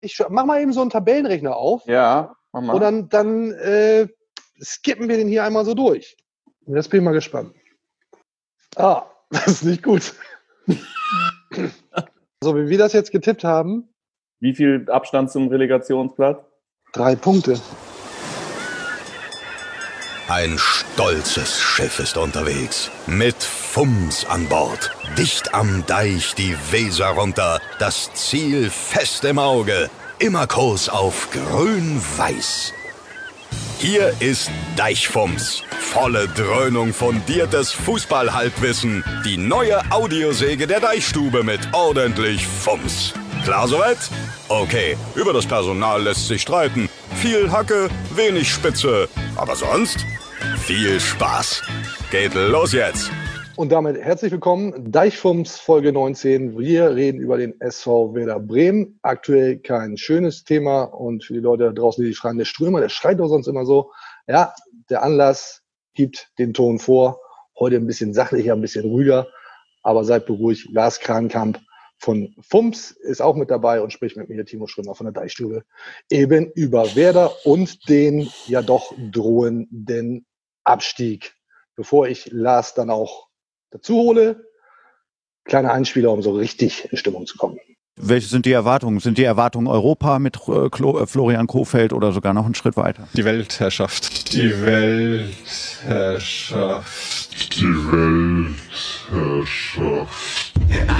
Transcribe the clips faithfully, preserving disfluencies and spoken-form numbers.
ich mach mal eben so einen Tabellenrechner auf. Ja, mach mal. Und dann, dann äh, skippen wir den hier einmal so durch. Und jetzt bin ich mal gespannt. Ah, das ist nicht gut. So, wie wir das jetzt getippt haben. Wie viel Abstand zum Relegationsplatz? Drei Punkte. Ein stolzes Schiff ist unterwegs. Mit Fums an Bord. Dicht am Deich die Weser runter. Das Ziel fest im Auge. Immer Kurs auf grün-weiß. Hier ist Deichfums. Volle Dröhnung fundiertes Fußball-Halbwissen. Die neue Audiosäge der Deichstube mit ordentlich Fums. Klar soweit? Okay, über das Personal lässt sich streiten. Viel Hacke, wenig Spitze. Aber sonst viel Spaß. Geht los jetzt. Und damit herzlich willkommen, Deichfums Folge neunzehn. Wir reden über den S V Werder Bremen. Aktuell kein schönes Thema und für die Leute da draußen, die sich fragen, der Strömer, der schreit doch sonst immer so. Ja, der Anlass gibt den Ton vor. Heute ein bisschen sachlicher, ein bisschen ruhiger, aber seid beruhigt. Lars Krankamp von Fums ist auch mit dabei und spricht mit mir, Timo Strömer von der Deichstube, eben über Werder und den ja doch drohenden Abstieg. Bevor ich Lars dann auch dazu hole, kleiner Einspieler, um so richtig in Stimmung zu kommen. Welche sind die Erwartungen? Sind die Erwartungen Europa mit äh, Klo, äh, Florian Kohfeldt oder sogar noch einen Schritt weiter? Die Weltherrschaft. Die Weltherrschaft. Die Weltherrschaft.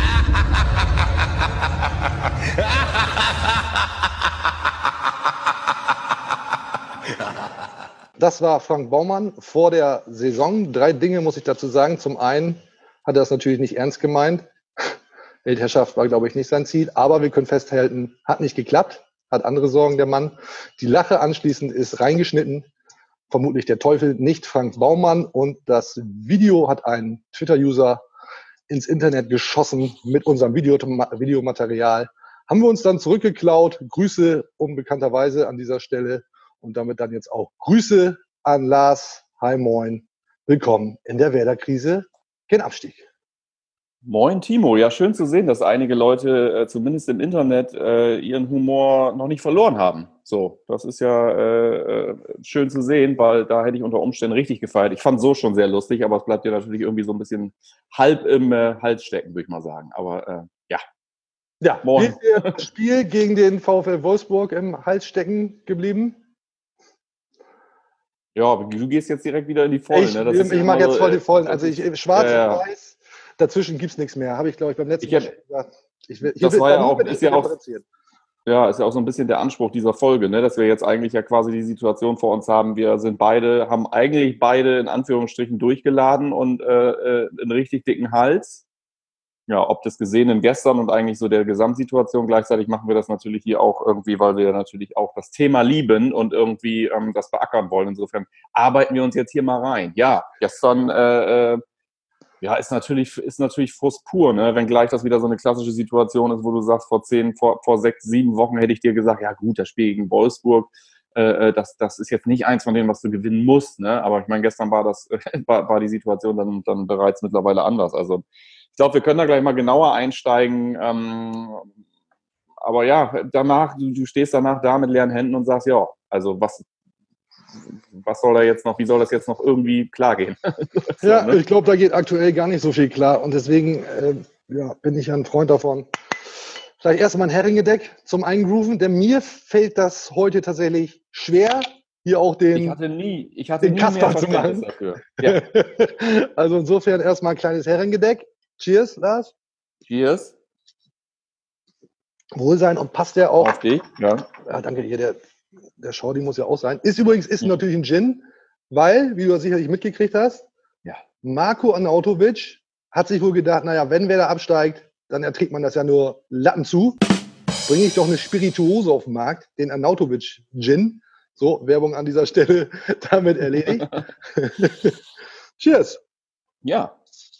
Das war Frank Baumann vor der Saison. Drei Dinge muss ich dazu sagen. Zum einen hat er das natürlich nicht ernst gemeint. Weltherrschaft war, glaube ich, nicht sein Ziel. Aber wir können festhalten, hat nicht geklappt. Hat andere Sorgen, der Mann. Die Lache anschließend ist reingeschnitten. Vermutlich der Teufel, nicht Frank Baumann. Und das Video hat ein Twitter-User ins Internet geschossen mit unserem Video- Videomaterial. Haben wir uns dann zurückgeklaut. Grüße unbekannterweise an dieser Stelle. Und damit dann jetzt auch Grüße an Lars. Hi, moin. Willkommen in der Werder-Krise. Kein Abstieg. Moin, Timo. Ja, schön zu sehen, dass einige Leute, äh, zumindest im Internet, äh, ihren Humor noch nicht verloren haben. So, das ist ja äh, schön zu sehen, weil da hätte ich unter Umständen richtig gefeiert. Ich fand es so schon sehr lustig, aber es bleibt ja natürlich irgendwie so ein bisschen halb im äh, Hals stecken, würde ich mal sagen. Aber äh, ja. Ja, Moin. wie ist das Spiel gegen den VfL Wolfsburg im Hals stecken geblieben? Ja, du gehst jetzt direkt wieder in die Vollen. Ich, ne? Das ich, ich mache jetzt voll die Vollen. Also ich, schwarz ja, ja. und weiß, dazwischen gibt es nichts mehr. Habe ich, glaube ich, beim letzten Ich Mal hab, schon gesagt. Ich will, hier das war ja auch, ist ja auch, differenzieren. ja, ist ja auch so ein bisschen der Anspruch dieser Folge, ne? Dass wir jetzt eigentlich ja quasi die Situation vor uns haben. Wir sind beide, haben eigentlich beide in Anführungsstrichen durchgeladen und äh, einen richtig dicken Hals. Ja, ob des Gesehenen gestern und eigentlich so der Gesamtsituation. Gleichzeitig machen wir das natürlich hier auch irgendwie, weil wir natürlich auch das Thema lieben und irgendwie ähm, das beackern wollen. Insofern arbeiten wir uns jetzt hier mal rein. Ja, gestern äh, äh, ja, ist natürlich, ist natürlich Frust pur, ne? Wenn gleich das wieder so eine klassische Situation ist, wo du sagst, vor zehn, vor, vor sechs, sieben Wochen hätte ich dir gesagt, ja gut, das Spiel gegen Wolfsburg, äh, das, das ist jetzt nicht eins von denen, was du gewinnen musst, ne? Aber ich meine, gestern war das, war, war die Situation dann, dann bereits mittlerweile anders. Also ich glaube, wir können da gleich mal genauer einsteigen. Ähm, aber ja, danach, du, du stehst danach da mit leeren Händen und sagst, ja, also was, was soll da jetzt noch, wie soll das jetzt noch irgendwie klar gehen? so, Ja, ne? ich glaube, da geht aktuell gar nicht so viel klar. Und deswegen äh, ja, bin ich ein Freund davon. Vielleicht erstmal ein Heringedeck zum Eingrooven, denn mir fällt das heute tatsächlich schwer, hier auch den, ich hatte nie, ich hatte den nie mehr Kasper zu Verständnis machen. dafür. Ja. Also insofern erstmal ein kleines Heringedeck. Cheers, Lars. Cheers. Wohlsein und passt der auch. Auf dich, ja. Ja, danke. Hier, der, der Shorty muss ja auch sein. Ist übrigens, ist natürlich ein Gin, weil, wie du das sicherlich mitgekriegt hast, Ja. Marko Arnautovic hat sich wohl gedacht, naja, wenn wer da absteigt, dann erträgt man das ja nur Latten zu. Bringe ich doch eine Spirituose auf den Markt, den Arnautovic Gin. So, Werbung an dieser Stelle damit erledigt. Cheers. Ja.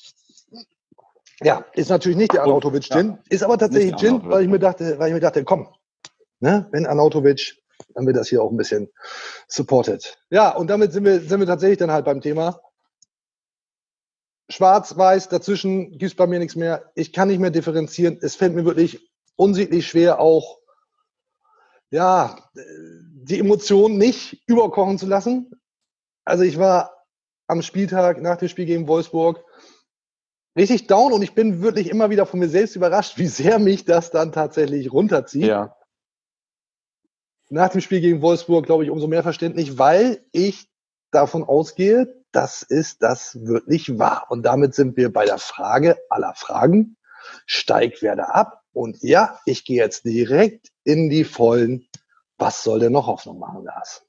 Ja, ist natürlich nicht der Arnautovic Gin, Ja. ist aber tatsächlich Nicht der Gin, weil ich mir dachte, weil ich mir dachte, komm, ne, wenn Arnautovic, dann wird das hier auch ein bisschen supported. Ja, und damit sind wir, sind wir tatsächlich dann halt beim Thema. Schwarz, weiß, dazwischen gibt es bei mir nichts mehr. Ich kann nicht mehr differenzieren. Es fällt mir wirklich unsäglich schwer, auch ja, die Emotionen nicht überkochen zu lassen. Also ich war am Spieltag nach dem Spiel gegen Wolfsburg richtig down und ich bin wirklich immer wieder von mir selbst überrascht, wie sehr mich das dann tatsächlich runterzieht. Ja. Nach dem Spiel gegen Wolfsburg, glaube ich, umso mehr verständlich, weil ich davon ausgehe, dass es das wirklich war. Und damit sind wir bei der Frage aller Fragen. Steigt Werder ab? Und ja, ich gehe jetzt direkt in die Vollen. Was soll denn noch Hoffnung machen, Lars?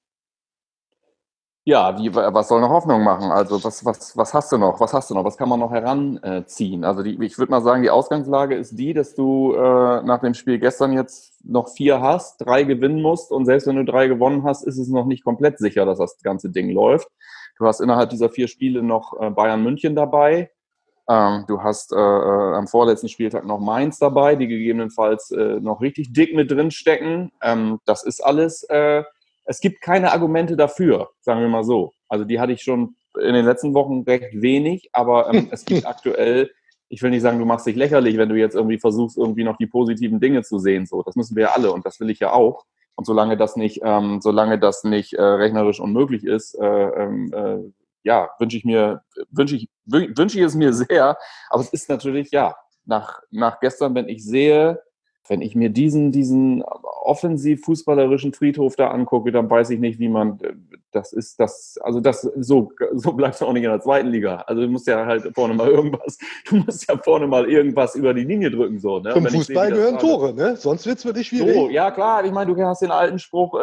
Ja, wie, was soll noch Hoffnung machen? Also was, was, was hast du noch? Was hast du noch? Was kann man noch heranziehen? Also die, ich würde mal sagen, die Ausgangslage ist die, dass du äh, nach dem Spiel gestern jetzt noch vier hast, drei gewinnen musst und selbst wenn du drei gewonnen hast, ist es noch nicht komplett sicher, dass das ganze Ding läuft. Du hast innerhalb dieser vier Spiele noch äh, Bayern München dabei. Ähm, du hast äh, äh, am vorletzten Spieltag noch Mainz dabei, die gegebenenfalls äh, noch richtig dick mit drin stecken. Ähm, das ist alles... Äh, Es gibt keine Argumente dafür, sagen wir mal so. Also die hatte ich schon in den letzten Wochen recht wenig, aber ähm, es gibt aktuell, ich will nicht sagen, du machst dich lächerlich, wenn du jetzt irgendwie versuchst, irgendwie noch die positiven Dinge zu sehen. So, das müssen wir ja alle und das will ich ja auch. Und solange das nicht, ähm, solange das nicht äh, rechnerisch unmöglich ist, äh, äh, ja, wünsche ich mir, wünsche ich, wünsche ich es mir sehr. Aber es ist natürlich, ja, nach, nach gestern, wenn ich sehe, wenn ich mir diesen, diesen offensiv-fußballerischen Friedhof da angucke, dann weiß ich nicht, wie man, das ist das, also das, so, so bleibst du auch nicht in der zweiten Liga. Also du musst ja halt vorne mal irgendwas, du musst ja vorne mal irgendwas über die Linie drücken, so, ne? Zum Fußball sehe, gehören Tore, ne? Sonst wird's wirklich schwierig. So, ja klar, ich meine, du hast den alten Spruch,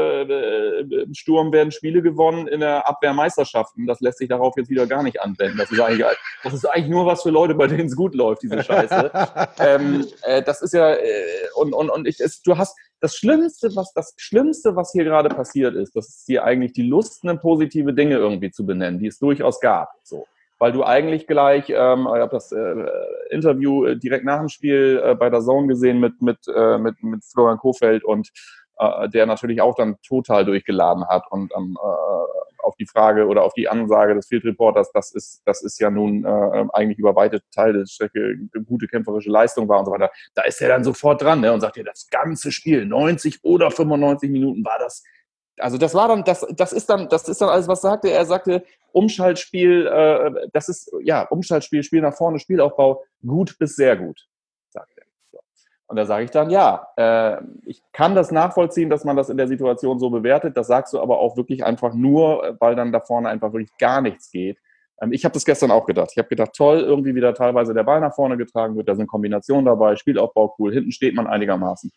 äh, im Sturm werden Spiele gewonnen, in der Abwehr Meisterschaften. Das lässt sich darauf jetzt wieder gar nicht anwenden. Das ist eigentlich, das ist eigentlich nur was für Leute, bei denen es gut läuft, diese Scheiße. ähm, äh, das ist ja, äh, und, und, und ich, es, du hast, das Schlimmste, was, das Schlimmste, was hier gerade passiert ist, das ist hier eigentlich die Lust, eine positive Dinge irgendwie zu benennen, die es durchaus gab, so. Weil du eigentlich gleich, ähm, ich habe das äh, Interview äh, direkt nach dem Spiel äh, bei der Zone gesehen mit, mit, äh, mit, mit Florian Kohfeldt und äh, der natürlich auch dann total durchgeladen hat und ähm, äh, auf die Frage oder auf die Ansage des Field Reporters, das ist, das ist ja nun äh, eigentlich über weite Teile der Strecke eine gute kämpferische Leistung war und so weiter. Da ist er dann sofort dran, ne, und sagt, ja, das ganze Spiel, neunzig oder fünfundneunzig Minuten war das. Also das war dann, das, das ist dann, das ist dann alles, was sagte er. Er sagte, Umschaltspiel, äh, das ist, ja, Umschaltspiel, Spiel nach vorne, Spielaufbau, gut bis sehr gut, sagt er. So. Und da sage ich dann, ja, äh, ich kann das nachvollziehen, dass man das in der Situation so bewertet. Das sagst du aber auch wirklich einfach nur, weil dann da vorne einfach wirklich gar nichts geht. Ähm, ich habe das gestern auch gedacht. Ich habe gedacht, toll, irgendwie wieder teilweise der Ball nach vorne getragen wird, da sind Kombinationen dabei, Spielaufbau cool, hinten steht man einigermaßen.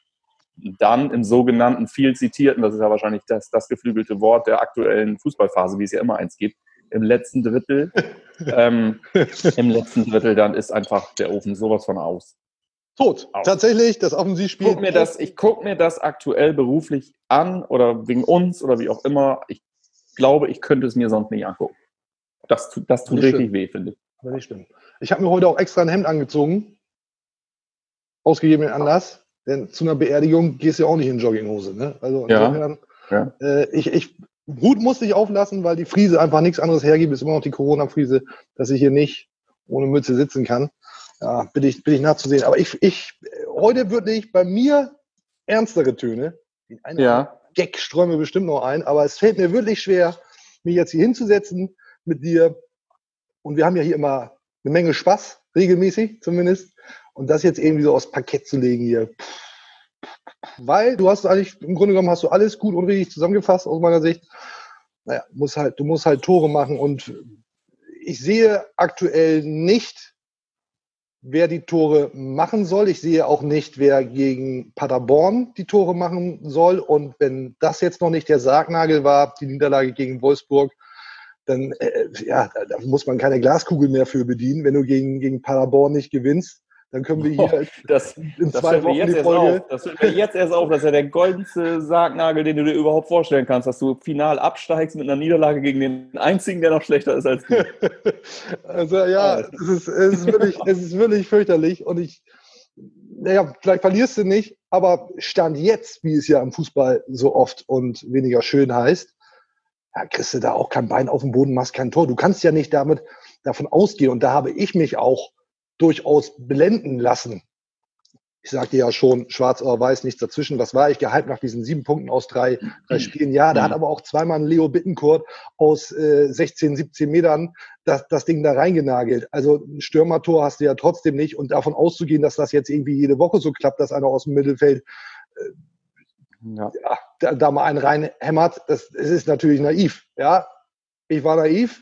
Dann im sogenannten viel zitierten, das ist ja wahrscheinlich das, das geflügelte Wort der aktuellen Fußballphase, wie es ja immer eins gibt, im letzten Drittel, ähm, im letzten Drittel, dann ist einfach der Ofen sowas von aus. Tot. Aus. Tatsächlich, das Offensivspiel. Guck mir das, ich gucke mir das aktuell beruflich an oder wegen uns oder wie auch immer. Ich glaube, ich könnte es mir sonst nicht angucken. Das, das tut Nicht richtig schlimm. weh, finde ich. Aber nicht stimmt. Ich habe mir heute auch extra ein Hemd angezogen. Ausgegebenen Anlass. Denn zu einer Beerdigung gehst du ja auch nicht in Jogginghose. Ne? Also insofern, ja. äh, ich, ich, Hut musste ich auflassen, weil die Friese einfach nichts anderes hergibt. Ist immer noch die Corona-Friese, dass ich hier nicht ohne Mütze sitzen kann. Ja, bitte ich, bitte ich nachzusehen. Aber ich, ich, heute wirklich bei mir ernstere Töne. Eine Ja. Gag ströme bestimmt noch ein, aber es fällt mir wirklich schwer, mich jetzt hier hinzusetzen mit dir. Und wir haben ja hier immer eine Menge Spaß, regelmäßig zumindest. Und das jetzt irgendwie so aufs Parkett zu legen hier. Weil du hast eigentlich, im Grunde genommen hast du alles gut und richtig zusammengefasst aus meiner Sicht. Naja, musst halt, du musst halt Tore machen und ich sehe aktuell nicht, wer die Tore machen soll. Ich sehe auch nicht, wer gegen Paderborn die Tore machen soll. Und wenn das jetzt noch nicht der Sargnagel war, die Niederlage gegen Wolfsburg, dann äh, ja, da, da muss man keine Glaskugel mehr für bedienen, wenn du gegen, gegen Paderborn nicht gewinnst. Dann können wir hier oh, das, in das zwei Wochen die Folge. Das fällt mir jetzt erst auf, das ist ja der goldenste Sargnagel, den du dir überhaupt vorstellen kannst, dass du final absteigst mit einer Niederlage gegen den einzigen, der noch schlechter ist als du. Also ja, es ist, es ist, wirklich, es ist wirklich fürchterlich und ich, naja, vielleicht verlierst du nicht, aber Stand jetzt, wie es ja im Fußball so oft und weniger schön heißt, ja, kriegst du da auch kein Bein auf den Boden, machst kein Tor. Du kannst ja nicht damit davon ausgehen und da habe ich mich auch durchaus blenden lassen. Ich sagte ja schon, schwarz oder weiß, nichts dazwischen. Was war ich gehypt nach diesen sieben Punkten aus drei, drei Spielen? Ja, da hat aber auch zweimal ein Leo Bittencourt aus äh, sechzehn, siebzehn Metern das, das Ding da reingenagelt. Also ein Stürmertor hast du ja trotzdem nicht. Und davon auszugehen, dass das jetzt irgendwie jede Woche so klappt, dass einer aus dem Mittelfeld äh, ja. Ja, da, da mal einen reinhämmert, das, das ist natürlich naiv. Ja, ich war naiv.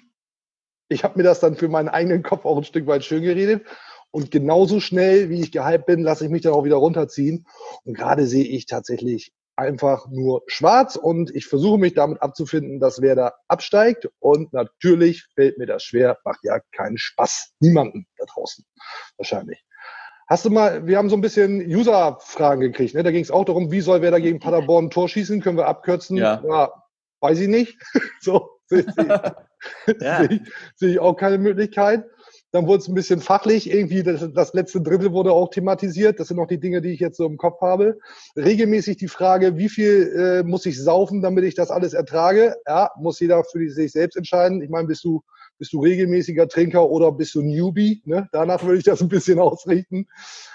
Ich habe mir das dann für meinen eigenen Kopf auch ein Stück weit schön geredet. Und genauso schnell, wie ich gehypt bin, lasse ich mich dann auch wieder runterziehen. Und gerade sehe ich tatsächlich einfach nur schwarz. Und ich versuche mich damit abzufinden, dass wer da absteigt. Und natürlich fällt mir das schwer. Macht ja keinen Spaß. Niemanden da draußen. Wahrscheinlich. Hast du mal, wir haben so ein bisschen User-Fragen gekriegt. Ne? Da ging es auch darum, wie soll wer da gegen Paderborn ein Tor schießen? Können wir abkürzen? Ja. Ja, weiß ich nicht. So, sehe ich, Ja. sehe ich, sehe ich auch keine Möglichkeit. Dann wurde es ein bisschen fachlich. Irgendwie das, das letzte Drittel wurde auch thematisiert. Das sind noch die Dinge, die ich jetzt so im Kopf habe. Regelmäßig die Frage, wie viel äh, muss ich saufen, damit ich das alles ertrage? Ja, muss jeder für sich selbst entscheiden. Ich meine, bist du, bist du regelmäßiger Trinker oder bist du Newbie? Ne? Danach würde ich das ein bisschen ausrichten.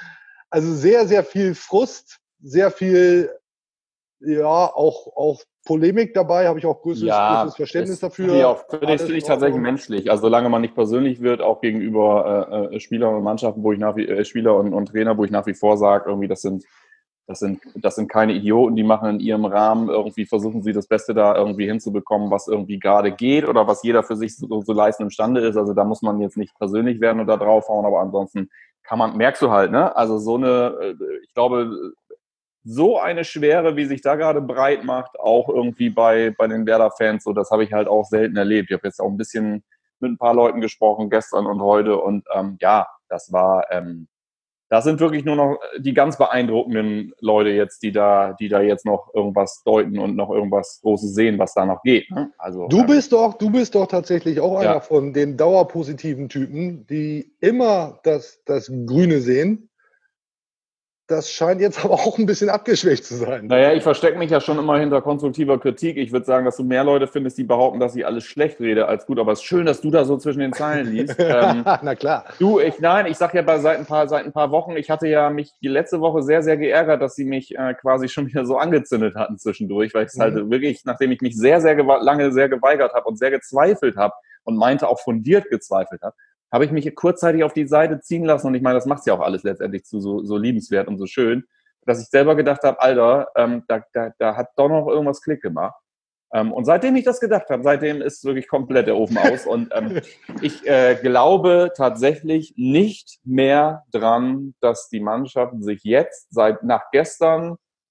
Also sehr, sehr viel Frust, sehr viel, ja, auch, auch Polemik dabei, habe ich auch größeres, Ja, größeres Verständnis das dafür. Finde ich, auch, finde ich, Alles finde ich in tatsächlich Ordnung. menschlich. Also solange man nicht persönlich wird, auch gegenüber äh, Spielern und Mannschaften, wo ich nach wie äh, Spieler und, und Trainer, wo ich nach wie vor sage, irgendwie das sind das sind das sind keine Idioten, die machen in ihrem Rahmen irgendwie, versuchen sie das Beste da irgendwie hinzubekommen, was irgendwie gerade geht oder was jeder für sich so, so leisten imstande ist. Also da muss man jetzt nicht persönlich werden und da draufhauen, aber ansonsten kann man, merkst du halt, ne? Also so eine, äh, ich glaube, so eine Schwere, wie sich da gerade breit macht, auch irgendwie bei, bei den Werder-Fans, so das habe ich halt auch selten erlebt. Ich habe jetzt auch ein bisschen mit ein paar Leuten gesprochen, gestern und heute, und ähm, ja, das war, ähm, das sind wirklich nur noch die ganz beeindruckenden Leute jetzt, die da, die da jetzt noch irgendwas deuten und noch irgendwas Großes sehen, was da noch geht. Ne? Also, Du ähm, bist doch, du bist doch tatsächlich auch Ja. einer von den dauerpositiven Typen, die immer das, das Grüne sehen. Das scheint jetzt aber auch ein bisschen abgeschwächt zu sein. Naja, ich verstecke mich ja schon immer hinter konstruktiver Kritik. Ich würde sagen, dass du mehr Leute findest, die behaupten, dass ich alles schlecht rede als gut. Aber es ist schön, dass du da so zwischen den Zeilen liest. ähm, Na klar. du, ich, nein, ich sag ja bei, seit, ein paar, seit ein paar Wochen, ich hatte ja mich die letzte Woche sehr, sehr geärgert, dass sie mich äh, quasi schon wieder so angezündet hatten zwischendurch, weil ich es Mhm. halt wirklich, nachdem ich mich sehr, sehr gewa- lange sehr geweigert habe und sehr gezweifelt habe und meinte auch fundiert gezweifelt habe, habe ich mich kurzzeitig auf die Seite ziehen lassen. Und ich meine, das macht es ja auch alles letztendlich zu so, so liebenswert und so schön, dass ich selber gedacht habe, Alter, ähm, da, da, da hat doch noch irgendwas Klick gemacht. Ähm, und seitdem ich das gedacht habe, seitdem ist wirklich komplett der Ofen aus. Und ähm, ich äh, glaube tatsächlich nicht mehr dran, dass die Mannschaft sich jetzt, seit nach gestern,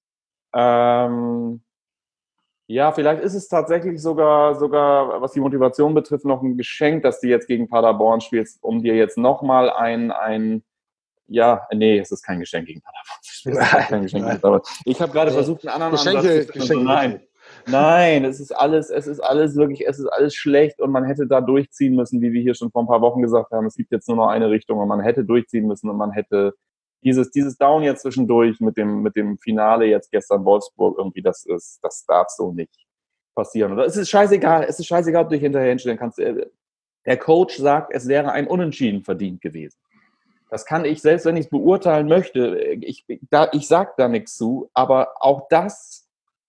ähm, ja, vielleicht ist es tatsächlich sogar, sogar, was die Motivation betrifft, noch ein Geschenk, dass du jetzt gegen Paderborn spielst, um dir jetzt nochmal ein, ein Ja, nee, es ist kein Geschenk gegen Paderborn. Es ist kein Geschenk gegen Paderborn. Ich habe gerade Nee. versucht, einen anderen Geschenke, Ansatz zu finden. Geschenke Nein, gibt's nein, es ist alles, es ist alles wirklich, es ist alles schlecht und man hätte da durchziehen müssen, wie wir hier schon vor ein paar Wochen gesagt haben. Es gibt jetzt nur noch eine Richtung und man hätte durchziehen müssen und man hätte dieses, dieses Down jetzt zwischendurch mit dem, mit dem Finale jetzt gestern Wolfsburg irgendwie, das ist, das darf so nicht passieren. Oder es ist scheißegal, es ist scheißegal, ob du dich hinterher hinstellen kannst. Der Coach sagt, es wäre ein Unentschieden verdient gewesen. Das kann ich, selbst wenn ich es beurteilen möchte, ich, da, ich sage da nichts zu, aber auch das,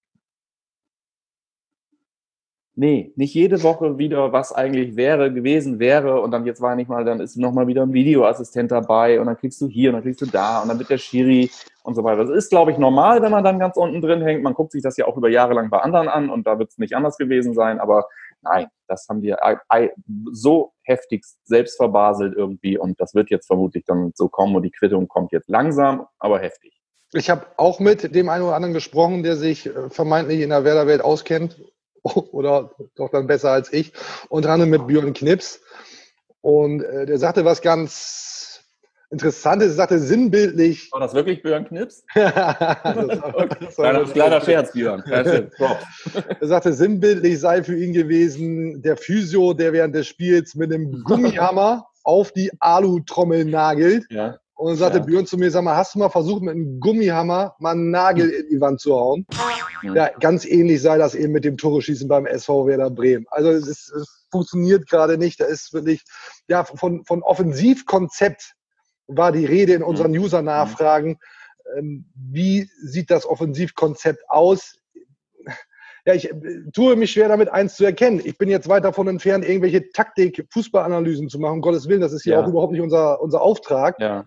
nee, nicht jede Woche wieder, was eigentlich wäre, gewesen wäre, und dann jetzt war nicht mal, dann ist noch mal wieder ein Videoassistent dabei und dann kriegst du hier und dann kriegst du da und dann wird der Schiri und so weiter. Das ist, glaube ich, normal, wenn man dann ganz unten drin hängt. Man guckt sich das ja auch über Jahre lang bei anderen an und da wird es nicht anders gewesen sein, aber nein, das haben wir so heftigst selbst verbaselt irgendwie und das wird jetzt vermutlich dann so kommen und die Quittung kommt jetzt langsam, aber heftig. Ich habe auch mit dem einen oder anderen gesprochen, der sich vermeintlich in der Werder-Welt auskennt oder doch dann besser als ich, unter anderem mit Björn Knips, und äh, der sagte was ganz Interessantes, er sagte sinnbildlich. War das wirklich Björn Knips? das war, das war kleiner, kleiner Scherz, Björn. Er sagte, sinnbildlich sei für ihn gewesen der Physio, der während des Spiels mit einem Gummihammer auf die Alu-Trommel nagelt. Ja. Und dann sagte Ja. Björn zu mir, sag mal, hast du mal versucht, mit einem Gummihammer mal einen Nagel in die Wand zu hauen? Mhm. Ja, ganz ähnlich sei das eben mit dem Tore-Schießen beim S V Werder Bremen. Also es, ist, es funktioniert gerade nicht. Da ist wirklich, ja, von, von Offensivkonzept war die Rede in unseren User-Nachfragen. ähm, wie sieht das Offensivkonzept aus? Ja, ich äh, tue mich schwer damit, eins zu erkennen. Ich bin jetzt weit davon entfernt, irgendwelche Taktik-Fußballanalysen zu machen. Um Gottes Willen, das ist hier Ja. auch überhaupt nicht unser, unser Auftrag. Ja.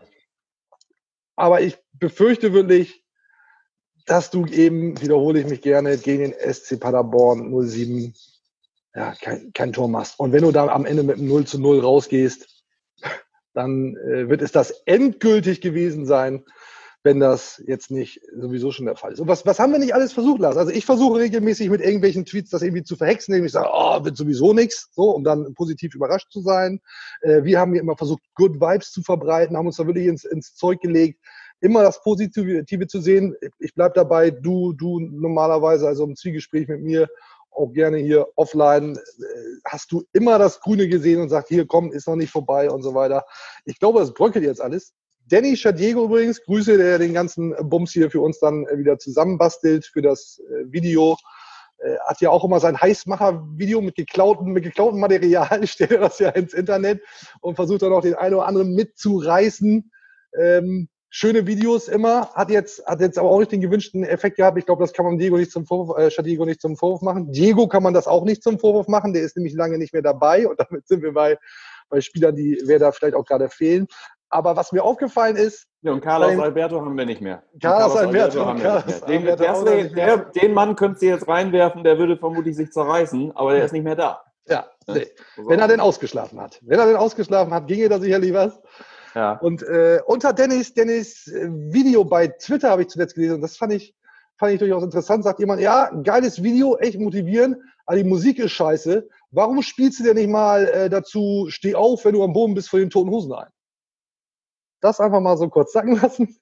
Aber ich befürchte wirklich, dass du eben, wiederhole ich mich gerne, gegen den S C Paderborn null sieben ja, kein, kein Tor machst. Und wenn du dann am Ende mit einem null zu null rausgehst, dann äh, wird es das endgültig gewesen sein, wenn das jetzt nicht sowieso schon der Fall ist. Und was, was haben wir nicht alles versucht, Lars? Also ich versuche regelmäßig mit irgendwelchen Tweets das irgendwie zu verhexen, indem ich sage, oh, wird sowieso nichts, so, um dann positiv überrascht zu sein. Äh, wir haben hier immer versucht, Good Vibes zu verbreiten, haben uns da wirklich ins, ins Zeug gelegt, immer das Positive zu sehen. Ich bleib dabei, du, du normalerweise, also im Zwiegespräch mit mir, auch gerne hier offline, hast du immer das Grüne gesehen und sagt, hier komm, ist noch nicht vorbei und so weiter. Ich glaube, das bröckelt jetzt alles. Danny Schadiego übrigens, Grüße, der den ganzen Bums hier für uns dann wieder zusammenbastelt für das Video. Hat ja auch immer sein Heißmacher-Video mit geklauten, mit geklautem Material, stellt er das ja ins Internet und versucht dann auch den einen oder anderen mitzureißen. Ähm, Schöne Videos immer, hat jetzt, hat jetzt aber auch nicht den gewünschten Effekt gehabt. Ich glaube, das kann man Diego nicht zum Vorwurf, äh, Schadiego nicht zum Vorwurf machen. Diego kann man das auch nicht zum Vorwurf machen, der ist nämlich lange nicht mehr dabei und damit sind wir bei, bei Spielern, die wer da vielleicht auch gerade fehlen. Aber was mir aufgefallen ist... Ja, und Carlos Alberto haben wir nicht mehr. Carlos, Carlos Alberto, haben Carlos wir nicht mehr. Den, Alberto der, der, den Mann könnt ihr jetzt reinwerfen, der würde vermutlich sich zerreißen, aber der ist nicht mehr da. Ja, nee. Wenn er denn ausgeschlafen hat. Wenn er denn ausgeschlafen hat, ginge da sicherlich was. Ja. Und äh, unter Dennis, Dennis Video bei Twitter habe ich zuletzt gelesen, und das fand ich, fand ich durchaus interessant, sagt jemand, ja, geiles Video, echt motivierend, aber die Musik ist scheiße. Warum spielst du denn nicht mal äh, dazu, steh auf, wenn du am Boden bist, von den Toten Hosen ein? Das einfach mal so kurz sagen lassen.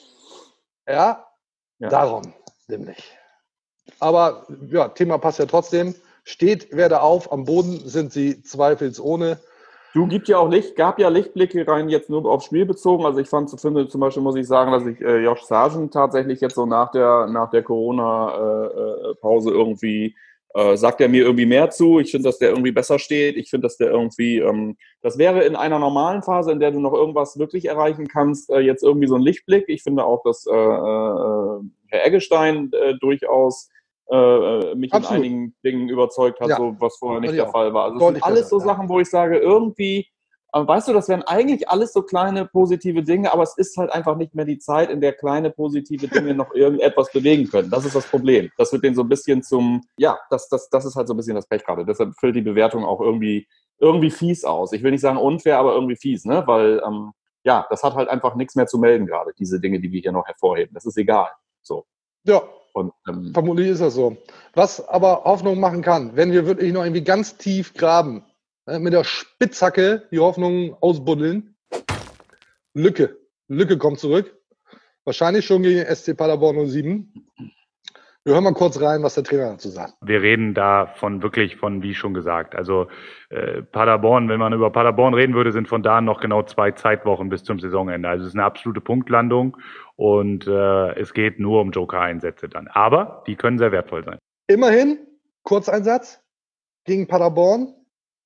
Ja, ja. Darum nämlich. Aber ja, Thema passt ja trotzdem. Steht, werde auf, am Boden sind sie zweifelsohne. Du, gibt ja auch Licht, gab ja Lichtblicke rein, jetzt nur aufs Spiel bezogen. Also ich fand, finde zum Beispiel, muss ich sagen, dass ich äh, Josh Sargent tatsächlich jetzt so nach der, nach der Corona-Pause äh, irgendwie, äh, sagt er mir irgendwie mehr zu. Ich finde, dass der irgendwie besser steht. Ich finde, dass der irgendwie, ähm, das wäre in einer normalen Phase, in der du noch irgendwas wirklich erreichen kannst, äh, jetzt irgendwie so ein Lichtblick. Ich finde auch, dass äh, äh, Herr Eggestein äh, durchaus Äh, mich Absolut. in einigen Dingen überzeugt hat, ja. so, was vorher nicht ja. der Fall war. Also es sind alles so ja. Sachen, wo ich sage, irgendwie, aber weißt du, das wären eigentlich alles so kleine positive Dinge, aber es ist halt einfach nicht mehr die Zeit, in der kleine positive Dinge noch irgendetwas bewegen können. Das ist das Problem. Das wird denen so ein bisschen zum, ja, das, das, das ist halt so ein bisschen das Pech gerade. Deshalb fällt die Bewertung auch irgendwie, irgendwie fies aus. Ich will nicht sagen unfair, aber irgendwie fies, ne? Weil, ähm, ja, das hat halt einfach nichts mehr zu melden gerade, diese Dinge, die wir hier noch hervorheben. Das ist egal. So. Ja. Und, ähm, vermutlich ist das so. Was aber Hoffnung machen kann, wenn wir wirklich noch irgendwie ganz tief graben, äh, mit der Spitzhacke die Hoffnung ausbuddeln. Lücke. Lücke kommt zurück. Wahrscheinlich schon gegen S C Paderborn null sieben. Wir hören mal kurz rein, was der Trainer dazu sagt. Wir reden da von wirklich von, wie schon gesagt, also äh, Paderborn, wenn man über Paderborn reden würde, sind von da noch genau zwei Zeitwochen bis zum Saisonende. Also es ist eine absolute Punktlandung und äh, es geht nur um Joker-Einsätze dann. Aber die können sehr wertvoll sein. Immerhin, Kurzeinsatz gegen Paderborn.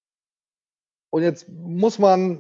Und jetzt muss man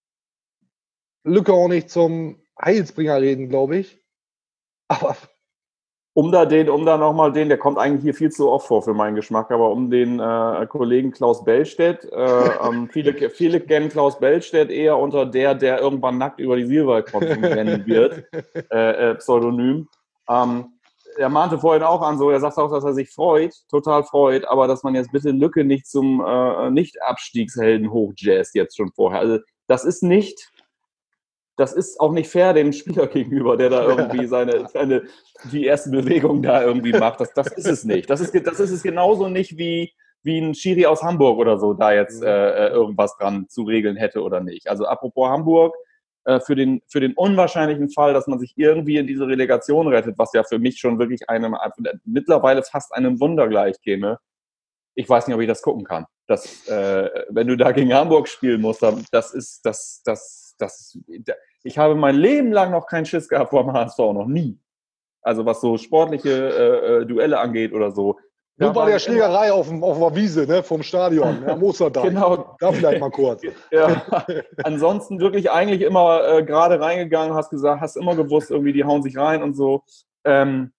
Lücke auch nicht zum Heilsbringer reden, glaube ich. Aber Um da den, um da nochmal den, der kommt eigentlich hier viel zu oft vor für meinen Geschmack, aber um den äh, Kollegen Klaus Bellstedt, äh, ähm, viele, viele kennen Klaus Bellstedt eher unter der, der irgendwann nackt über die Silberkreuzung rennen wird, äh, äh, Pseudonym. Ähm, er mahnte vorhin auch an, so, er sagt auch, dass er sich freut, total freut, aber dass man jetzt bitte Lücke nicht zum äh, Nicht-Abstiegshelden hochjazzt jetzt schon vorher. Also das ist nicht... Das ist auch nicht fair dem Spieler gegenüber, der da irgendwie seine, seine die ersten Bewegungen da irgendwie macht. Das, das ist es nicht. Das ist, das ist es genauso nicht wie, wie ein Schiri aus Hamburg oder so, da jetzt äh, irgendwas dran zu regeln hätte oder nicht. Also apropos Hamburg, äh, für den, für den unwahrscheinlichen Fall, dass man sich irgendwie in diese Relegation rettet, was ja für mich schon wirklich einem, mittlerweile fast einem Wunder gleich käme. Ich weiß nicht, ob ich das gucken kann. Das, äh, wenn du da gegen Hamburg spielen musst, das ist, das, das, das, ich habe mein Leben lang noch keinen Schiss gehabt vor dem H S V, noch nie. Also was so sportliche äh, Duelle angeht oder so. Nur bei war der immer- Schlägerei auf, dem, auf der Wiese, ne, vom Stadion, ne, am Ostertag. Genau. Da vielleicht mal kurz. Ja. Ansonsten wirklich eigentlich immer äh, gerade reingegangen, hast gesagt, hast immer gewusst, irgendwie die hauen sich rein und so. Ähm,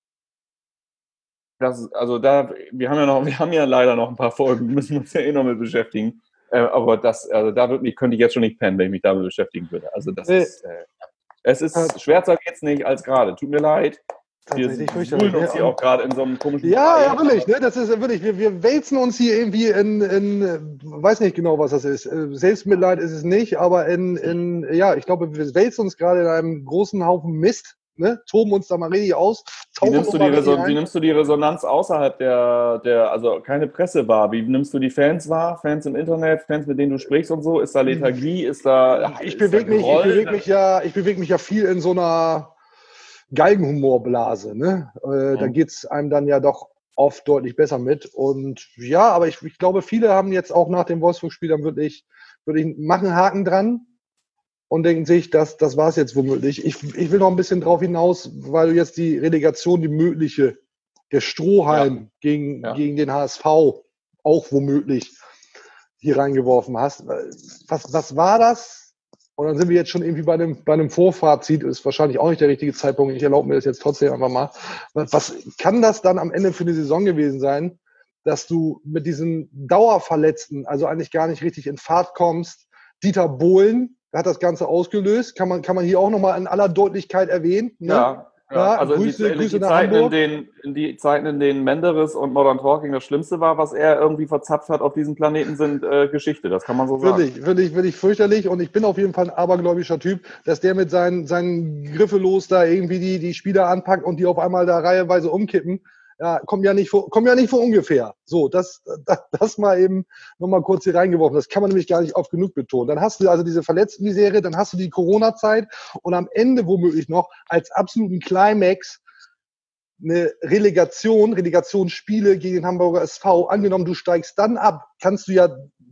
das, ist- also da, wir haben ja noch, wir haben ja leider noch ein paar Folgen, müssen uns ja eh noch mit beschäftigen. Äh, aber das, also da wirklich könnte ich jetzt schon nicht pennen, wenn ich mich damit beschäftigen würde. Also das Nee. ist, äh, es ist schwärzer geht's nicht als gerade. Tut mir leid. Wir Tatsächlich fürchterlich. suhlen uns ne? hier auch gerade in so einem komischen Ja, Brei. ja, wirklich, ne? Das ist ja wirklich, wir, wir wälzen uns hier irgendwie in, in, äh, weiß nicht genau, was das ist. Äh, Selbstmitleid ist es nicht, aber in, in, ja, ich glaube, wir wälzen uns gerade in einem großen Haufen Mist, ne? Toben uns da mal richtig aus. Wie tauchen nimmst, du noch die mal richtig Reson- wie ein. nimmst du die Resonanz außerhalb der, der, also keine Presse wahr? Wie nimmst du die Fans wahr? Fans im Internet, Fans, mit denen du sprichst und so? Ist da Lethargie? Ist da. Ich ist bewege da mich, ich Groll? bewege mich ja, ich bewege mich ja viel in so einer Galgenhumorblase, ne? Äh, Da Mhm. geht's einem dann ja doch oft deutlich besser mit. Und ja, aber ich, ich glaube, viele haben jetzt auch nach dem Wolfsburg-Spiel dann wirklich, wirklich machen Haken dran und denken sich, das, das war's jetzt womöglich. Ich, ich will noch ein bisschen drauf hinaus, weil du jetzt die Relegation, die mögliche, der Strohhalm gegen, Ja. gegen den H S V auch womöglich hier reingeworfen hast. Was, was war das? Und dann sind wir jetzt schon irgendwie bei einem, bei einem Vorfazit, ist wahrscheinlich auch nicht der richtige Zeitpunkt. Ich erlaube mir das jetzt trotzdem einfach mal. Was, was kann das dann am Ende für eine Saison gewesen sein, dass du mit diesen Dauerverletzten, also eigentlich gar nicht richtig in Fahrt kommst? Dieter Bohlen hat das Ganze ausgelöst. Kann man, kann man hier auch nochmal in aller Deutlichkeit erwähnen. Ne? Ja, ja. Ja, also in Grüße- die, in Grüße die nach Zeiten, in Hamburg. denen, in die Zeiten, in denen Menderes und Modern Talking das Schlimmste war, was er irgendwie verzapft hat auf diesem Planeten, sind äh, Geschichte. Das kann man so sagen. Wirklich, wirklich, wirklich fürchterlich. Und ich bin auf jeden Fall ein abergläubischer Typ, dass der mit seinen, seinen Griffelos da irgendwie die, die Spieler anpackt und die auf einmal da reiheweise umkippen. Ja, kommt ja nicht vor, kommt ja nicht vor ungefähr. So, das, das, das mal eben nochmal kurz hier reingeworfen. Das kann man nämlich gar nicht oft genug betonen. Dann hast du also diese Verletzten-Misere, dann hast du die Corona-Zeit und am Ende womöglich noch als absoluten Climax eine Relegation, Relegationsspiele gegen den Hamburger S V. Angenommen, du steigst dann ab, kannst du ja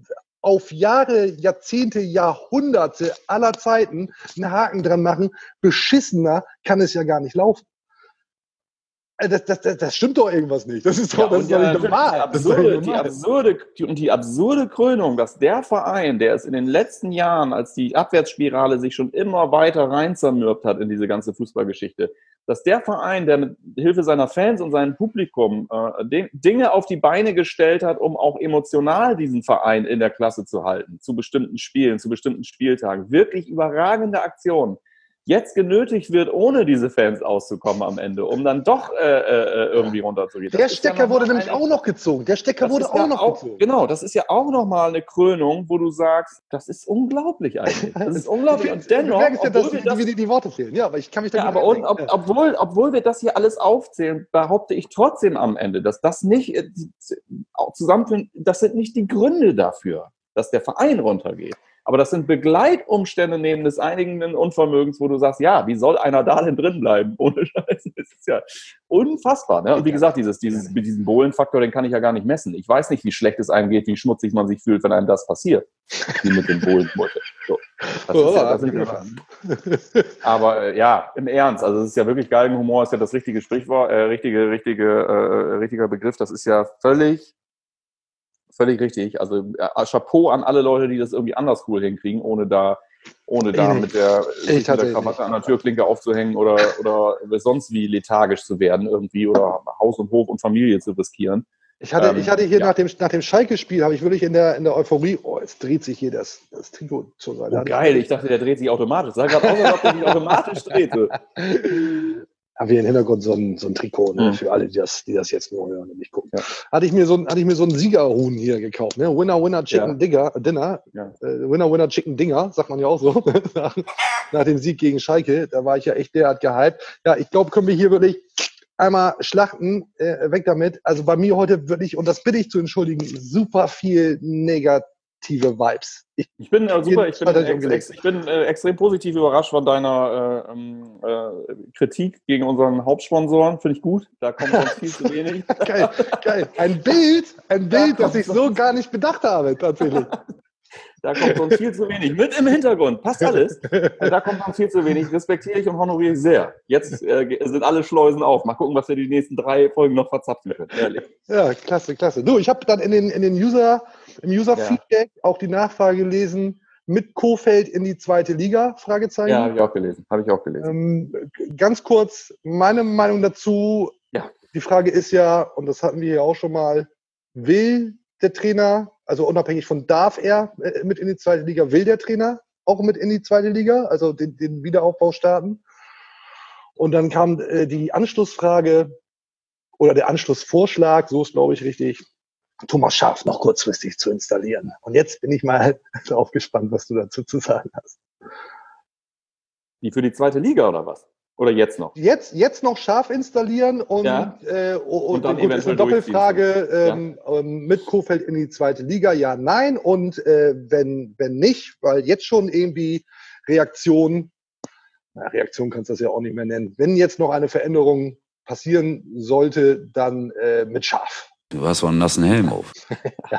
auf Jahre, Jahrzehnte, Jahrhunderte aller Zeiten einen Haken dran machen. Beschissener kann es ja gar nicht laufen. Das, das, das, das stimmt doch irgendwas nicht. Das ist doch, Ja, das und ist doch ja, nicht normal. Die Das ist doch absurde, nicht die, normal. absurde, die, und die absurde Krönung, dass der Verein, der es in den letzten Jahren, als die Abwärtsspirale sich schon immer weiter rein zermürbt hat in diese ganze Fußballgeschichte, dass der Verein, der mit Hilfe seiner Fans und seinem Publikum äh, de- Dinge auf die Beine gestellt hat, um auch emotional diesen Verein in der Klasse zu halten, zu bestimmten Spielen, zu bestimmten Spieltagen, wirklich überragende Aktionen, jetzt genötigt wird, ohne diese Fans auszukommen am Ende, um dann doch äh, äh, irgendwie runterzugehen. Der Das ist ja Stecker noch wurde mal nämlich eine- auch noch gezogen. Der Stecker das wurde ist auch ja noch auch, gezogen. Genau, das ist ja auch nochmal eine Krönung, wo du sagst, das ist unglaublich eigentlich. Das ist unglaublich. Und dennoch, du merkst ja, dass obwohl wir die, das, die, die, die Worte fehlen. Ja, aber ich kann mich da ja, gut aber und, reindenken. ob, obwohl, obwohl wir das hier alles aufzählen, behaupte ich trotzdem am Ende, dass das nicht äh, die- auch zusammenführen, das sind nicht die Gründe dafür, dass der Verein runtergeht. Aber das sind Begleitumstände neben des einigenden Unvermögens, wo du sagst, ja, wie soll einer da denn drin bleiben? Ohne Scheiß. Das ist ja unfassbar. Ne? Und wie gesagt, dieses, dieses, mit diesem Bohlen-Faktor, den kann ich ja gar nicht messen. Ich weiß nicht, wie schlecht es einem geht, wie schmutzig man sich fühlt, wenn einem das passiert. Wie mit dem Bohlen-Mutte. So. Das ist ja, das sind ja, aber äh, ja, im Ernst, also es ist ja wirklich Galgenhumor, ist ja das richtige Sprichwort, äh, richtige, richtige, äh, richtiger Begriff. Das ist ja völlig Völlig richtig. Also äh, Chapeau an alle Leute, die das irgendwie anders cool hinkriegen, ohne da, ohne da Ich mit der, Ich mit der tatsächlich Krawatte an der Türklinke aufzuhängen oder, oder sonst wie lethargisch zu werden irgendwie oder Haus und Hof und Familie zu riskieren. Ich hatte, Ähm, ich hatte hier ja. nach dem, nach dem Schalke-Spiel, habe ich wirklich in der, in der Euphorie, oh, jetzt dreht sich hier das, das Trikot zur Seite. Oh, geil, ich dachte, der dreht sich automatisch. Sah gerade aus, als ob der sich automatisch drehte. Haben wir im Hintergrund so ein, so ein Trikot, ne, Mhm. für alle, die das, die das jetzt nur hören und nicht gucken. Ja. Hatte ich mir so ein, hatte ich mir so ein Siegerhuhn hier gekauft, ne? Winner, Winner, Chicken Ja. Digger, Dinner. Ja. Äh, Winner, Winner, Chicken Dinger, sagt man ja auch so. nach, nach dem Sieg gegen Schalke, da war ich ja echt derart gehypt. Ja, ich glaube, können wir hier wirklich einmal schlachten, äh, weg damit. Also bei mir heute wirklich, und das bitte ich zu entschuldigen, super viel negative Vibes. Ich, Ich bin äh, super, ich bin, Hat er sich ex, umgelegt. ex, ich bin äh, extrem positiv überrascht von deiner äh, ähm, äh, Kritik gegen unseren Hauptsponsoren. Finde ich gut. Da kommt sonst viel zu wenig. geil, geil. Ein Bild, ein Bild, das ich so gar nicht bedacht habe, tatsächlich. Da kommt uns viel zu wenig. Mit im Hintergrund, passt alles. Da kommt uns viel zu wenig. Respektiere ich und honoriere ich sehr. Jetzt äh, sind alle Schleusen auf. Mal gucken, was wir die nächsten drei Folgen noch verzapfen können. Ehrlich. Ja, klasse, klasse. Du, ich habe dann in den, in den User, im User-Feedback ja. auch die Nachfrage gelesen, mit Kohfeldt in die zweite Liga, Fragezeichen. Ja, habe ich auch gelesen. Habe ich auch gelesen. Ähm, ganz kurz, meine Meinung dazu. Ja. Die Frage ist ja, und das hatten wir ja auch schon mal, will der Trainer, also unabhängig von darf er äh, mit in die zweite Liga, will der Trainer auch mit in die zweite Liga, also den, den Wiederaufbau starten? Und dann kam äh, die Anschlussfrage oder der Anschlussvorschlag, so ist glaube ich richtig, Thomas Schaaf noch kurzfristig zu installieren. Und jetzt bin ich mal auch gespannt, was du dazu zu sagen hast. Die für die zweite Liga oder was? Oder jetzt noch? Jetzt, jetzt noch Schaaf installieren und, ja. äh, und, und dann und ist eine Doppelfrage ähm, ja. mit Kohfeldt in die zweite Liga, ja, nein. Und äh, wenn, wenn nicht, weil jetzt schon irgendwie Reaktion, na, Reaktion kannst du das ja auch nicht mehr nennen, wenn jetzt noch eine Veränderung passieren sollte, dann äh, mit Schaaf. Du hast so einen nassen Helm auf. ja.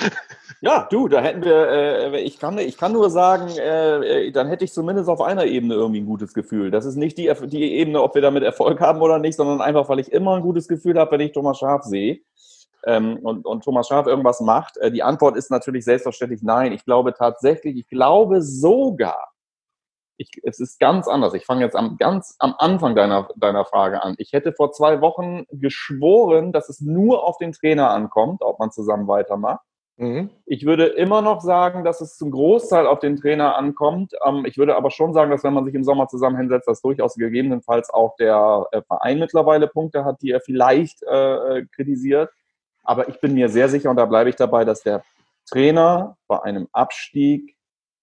Ja, du, da hätten wir, äh, ich, kann, ich kann nur sagen, äh, dann hätte ich zumindest auf einer Ebene irgendwie ein gutes Gefühl. Das ist nicht die, die Ebene, ob wir damit Erfolg haben oder nicht, sondern einfach, weil ich immer ein gutes Gefühl habe, wenn ich Thomas Schaaf sehe ähm, und, und Thomas Schaaf irgendwas macht. Äh, die Antwort ist natürlich selbstverständlich nein. Ich glaube tatsächlich, ich glaube sogar, ich, es ist ganz anders. Ich fange jetzt am, ganz am Anfang deiner, deiner Frage an. Ich hätte vor zwei Wochen geschworen, dass es nur auf den Trainer ankommt, ob man zusammen weitermacht. Mhm. Ich würde immer noch sagen, dass es zum Großteil auf den Trainer ankommt. Ähm, ich würde aber schon sagen, dass wenn man sich im Sommer zusammen hinsetzt, dass durchaus gegebenenfalls auch der äh, Verein mittlerweile Punkte hat, die er vielleicht äh, kritisiert. Aber ich bin mir sehr sicher, und da bleibe ich dabei, dass der Trainer bei einem Abstieg,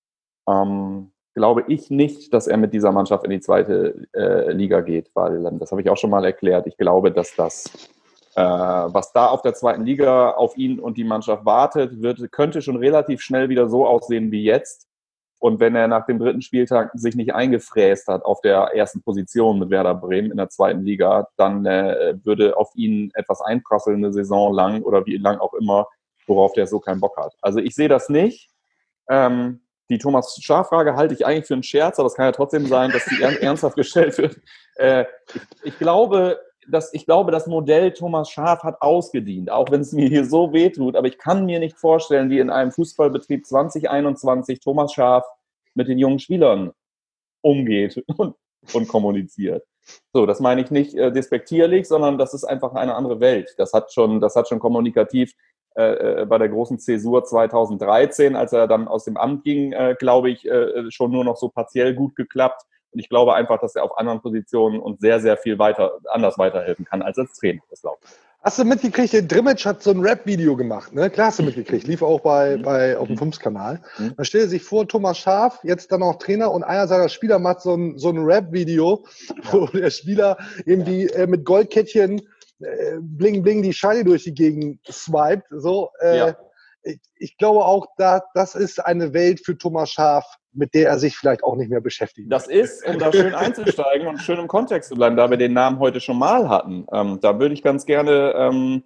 ähm, glaube ich nicht, dass er mit dieser Mannschaft in die zweite äh, Liga geht, weil ähm, das habe ich auch schon mal erklärt. Ich glaube, dass das Äh, was da auf der zweiten Liga auf ihn und die Mannschaft wartet, wird, könnte schon relativ schnell wieder so aussehen wie jetzt. Und wenn er nach dem dritten Spieltag sich nicht eingefräst hat auf der ersten Position mit Werder Bremen in der zweiten Liga, dann äh, würde auf ihn etwas einprasseln, eine Saison lang oder wie lang auch immer, worauf der so keinen Bock hat. Also ich sehe das nicht. Ähm, die Thomas Schaaf-Frage halte ich eigentlich für einen Scherz, aber es kann ja trotzdem sein, dass die ernsthaft gestellt wird. Äh, ich, ich glaube, Das, ich glaube, das Modell Thomas Schaaf hat ausgedient, auch wenn es mir hier so wehtut. Aber ich kann mir nicht vorstellen, wie in einem Fußballbetrieb zwanzig einundzwanzig Thomas Schaaf mit den jungen Spielern umgeht und, und kommuniziert. So, das meine ich nicht äh, despektierlich, sondern das ist einfach eine andere Welt. Das hat schon, das hat schon kommunikativ äh, bei der großen Zäsur zweitausenddreizehn, als er dann aus dem Amt ging, äh, glaube ich, äh, schon nur noch so partiell gut geklappt. Und ich glaube einfach, dass er auf anderen Positionen uns sehr, sehr viel weiter, anders weiterhelfen kann als als Trainer. Das glaube ich. Hast du mitgekriegt, der Drimmitsch hat so ein Rap-Video gemacht, ne? Klar hast du mitgekriegt, lief auch bei, bei auf dem Fumms-Kanal. Mhm. Dann stell dir sich vor, Thomas Schaaf, jetzt dann auch Trainer und einer seiner Spieler macht so ein, so ein Rap-Video, wo der Spieler irgendwie äh, mit Goldkettchen äh, bling bling die Scheine durch die Gegend swiped. So, äh, ja. ich, ich glaube auch, da, das ist eine Welt für Thomas Schaaf, mit der er sich vielleicht auch nicht mehr beschäftigt. Das ist, um da schön einzusteigen und schön im Kontext zu bleiben, da wir den Namen heute schon mal hatten, ähm, da würde ich ganz gerne, ähm,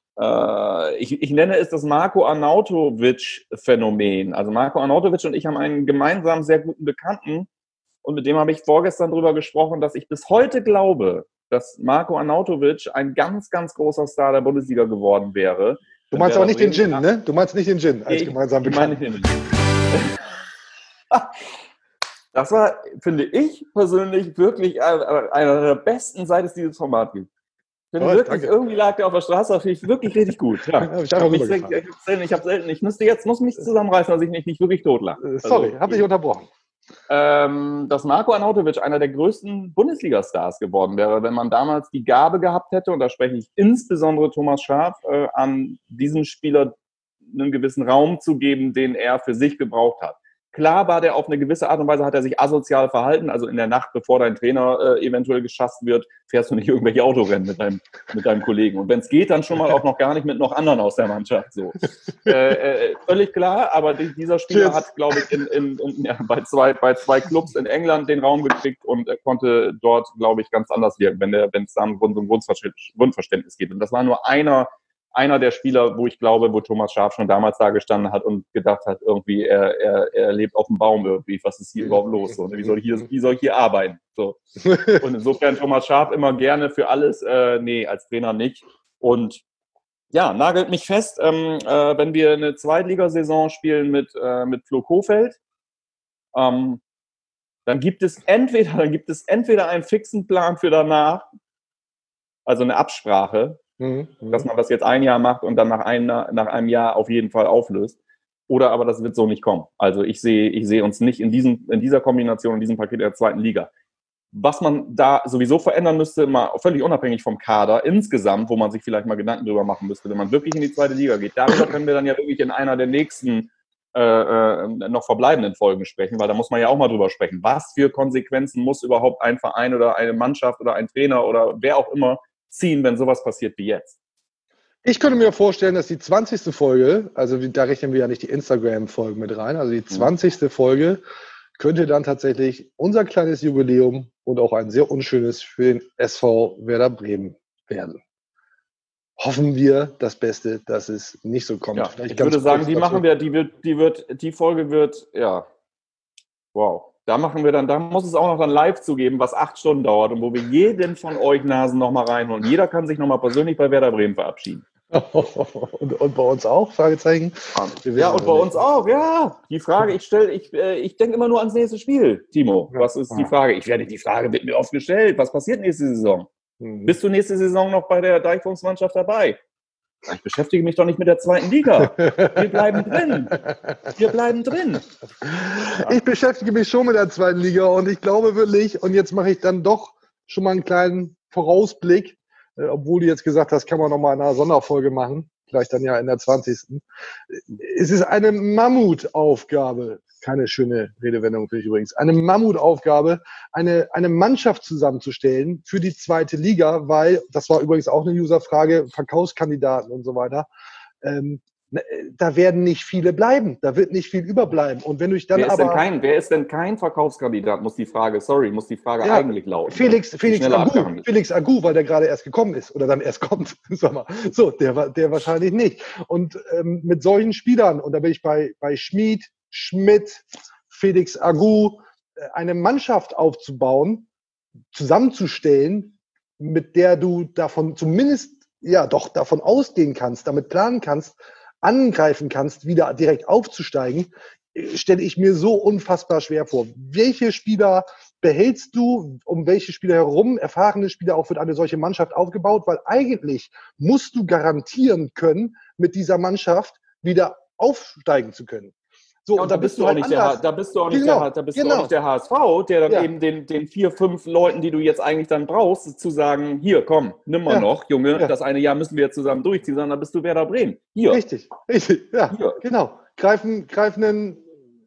äh, ich, ich nenne es das Marko Arnautovic-Phänomen. Also Marko Arnautovic und ich haben einen gemeinsamen, sehr guten Bekannten und mit dem habe ich vorgestern darüber gesprochen, dass ich bis heute glaube, dass Marko Arnautovic ein ganz, ganz großer Star der Bundesliga geworden wäre. Du meinst aber nicht den Gin, ne? Du meinst nicht den Gin als gemeinsamen Bekannten. Ich meine nicht den Gin. Das war, finde ich persönlich, wirklich einer der besten, seit es dieses Format gibt. Ich finde oh, wirklich, danke. Irgendwie lag der auf der Straße, das finde ich wirklich richtig gut. Ja. Ich, hab ich, ich, ich habe selten, ich müsste jetzt, muss mich zusammenreißen, dass ich nicht, nicht wirklich totlache. Sorry, also, habe dich unterbrochen. Ähm, dass Marko Arnautovic einer der größten Bundesliga-Stars geworden wäre, wenn man damals die Gabe gehabt hätte, und da spreche ich insbesondere Thomas Schaaf, äh, an diesen Spieler einen gewissen Raum zu geben, den er für sich gebraucht hat. Klar war der auf eine gewisse Art und Weise, hat er sich asozial verhalten. Also in der Nacht, bevor dein Trainer äh, eventuell geschasst wird, fährst du nicht irgendwelche Autorennen mit deinem, mit deinem Kollegen. Und wenn es geht, dann schon mal auch noch gar nicht mit noch anderen aus der Mannschaft. So. Äh, äh, völlig klar, aber die, dieser Spieler hat, glaube ich, in, in, in, ja, bei, zwei, bei zwei Clubs in England den Raum gekriegt und er konnte dort, glaube ich, ganz anders wirken, wenn es da um so ein Grundverständnis geht. Und das war nur einer einer der Spieler, wo ich glaube, wo Thomas Schaaf schon damals da gestanden hat und gedacht hat, irgendwie, er, er, er lebt auf dem Baum irgendwie, was ist hier überhaupt los? So, wie, soll ich hier, wie soll ich hier arbeiten? So. Und insofern Thomas Schaaf immer gerne für alles, äh, nee, als Trainer nicht. Und ja, nagelt mich fest, ähm, äh, wenn wir eine Zweitligasaison spielen mit, äh, mit Flo Kofeld, ähm, dann gibt es entweder, dann gibt es entweder einen fixen Plan für danach, also eine Absprache, mhm. dass man das jetzt ein Jahr macht und dann nach, ein, nach einem Jahr auf jeden Fall auflöst, oder aber das wird so nicht kommen. Also ich sehe, ich sehe uns nicht in, diesem, in dieser Kombination, in diesem Paket der zweiten Liga. Was man da sowieso verändern müsste, mal völlig unabhängig vom Kader insgesamt, wo man sich vielleicht mal Gedanken drüber machen müsste, wenn man wirklich in die zweite Liga geht. Darüber können wir dann ja wirklich in einer der nächsten äh, äh, noch verbleibenden Folgen sprechen, weil da muss man ja auch mal drüber sprechen. Was für Konsequenzen muss überhaupt ein Verein oder eine Mannschaft oder ein Trainer oder wer auch immer ziehen, wenn sowas passiert wie jetzt? Ich könnte mir vorstellen, dass die zwanzigste Folge, also da rechnen wir ja nicht die Instagram-Folgen mit rein, also die zwanzigste Folge könnte dann tatsächlich unser kleines Jubiläum und auch ein sehr unschönes für den S V Werder Bremen werden. Hoffen wir das Beste, dass es nicht so kommt. Ja, ich würde sagen, die dazu. machen wir, die wird, die wird, die Folge wird, ja, wow. Da machen wir dann, da muss es auch noch dann live zugeben, was acht Stunden dauert und wo wir jeden von euch Nasen nochmal reinholen. Jeder kann sich nochmal persönlich bei Werder Bremen verabschieden. und, und bei uns auch? Fragezeichen. Ja, und bei uns auch, ja. Die Frage, ich stelle, ich, äh, ich denke immer nur ans nächste Spiel, Timo. Was ist die Frage? Ich werde, die Frage wird mir oft gestellt. Was passiert nächste Saison? Mhm. Bist du nächste Saison noch bei der Deichfunksmannschaft dabei? Ich beschäftige mich doch nicht mit der zweiten Liga. Wir bleiben drin. Wir bleiben drin. Ich beschäftige mich schon mit der zweiten Liga und ich glaube wirklich, und jetzt mache ich dann doch schon mal einen kleinen Vorausblick, äh, obwohl du jetzt gesagt hast, kann man noch mal eine Sonderfolge machen, vielleicht dann ja in der zwanzigsten Es ist eine Mammutaufgabe, keine schöne Redewendung finde ich übrigens, eine Mammutaufgabe, eine, eine Mannschaft zusammenzustellen für die zweite Liga, weil, das war übrigens auch eine Userfrage, Verkaufskandidaten und so weiter, ähm, da werden nicht viele bleiben, da wird nicht viel überbleiben. Und wenn du dich dann wer ist aber... Denn kein, wer ist denn kein Verkaufskandidat, muss die Frage, sorry, muss die Frage ja, eigentlich lauten. Felix, Felix Agu, Felix Agu, weil der gerade erst gekommen ist oder dann erst kommt. Sag mal. So, der, der wahrscheinlich nicht. Und ähm, mit solchen Spielern, und da bin ich bei, bei Schmid, Schmidt, Felix Agu, eine Mannschaft aufzubauen, zusammenzustellen, mit der du davon zumindest, ja doch, davon ausgehen kannst, damit planen kannst, angreifen kannst, wieder direkt aufzusteigen, stelle ich mir so unfassbar schwer vor. Welche Spieler behältst du, um welche Spieler herum, erfahrene Spieler auch wird eine solche Mannschaft aufgebaut? Weil eigentlich musst du garantieren können, mit dieser Mannschaft wieder aufsteigen zu können. So, ja, und, und da bist du auch nicht der, da bist du auch nicht genau, der, da bist genau. du auch nicht der H S V, der dann ja. eben den, den vier, fünf Leuten, die du jetzt eigentlich dann brauchst, zu sagen, hier, komm, nimm mal ja. noch, Junge, ja. das eine Jahr müssen wir jetzt zusammen durchziehen, sondern da bist du Werder Bremen. Hier. Richtig, richtig, ja, hier. genau. Greifen, greifen einen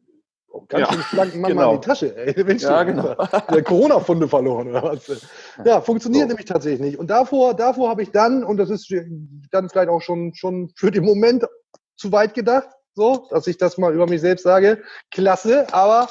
oh, ganz ja. schön schlanken Mann genau. mal in die Tasche. Ey. Mensch, ja, genau. Der Corona-Funde verloren oder was? Ja, funktioniert so. nämlich tatsächlich nicht. Und davor, davor habe ich dann, und das ist dann vielleicht auch schon, schon für den Moment zu weit gedacht, so, dass ich das mal über mich selbst sage. Klasse, aber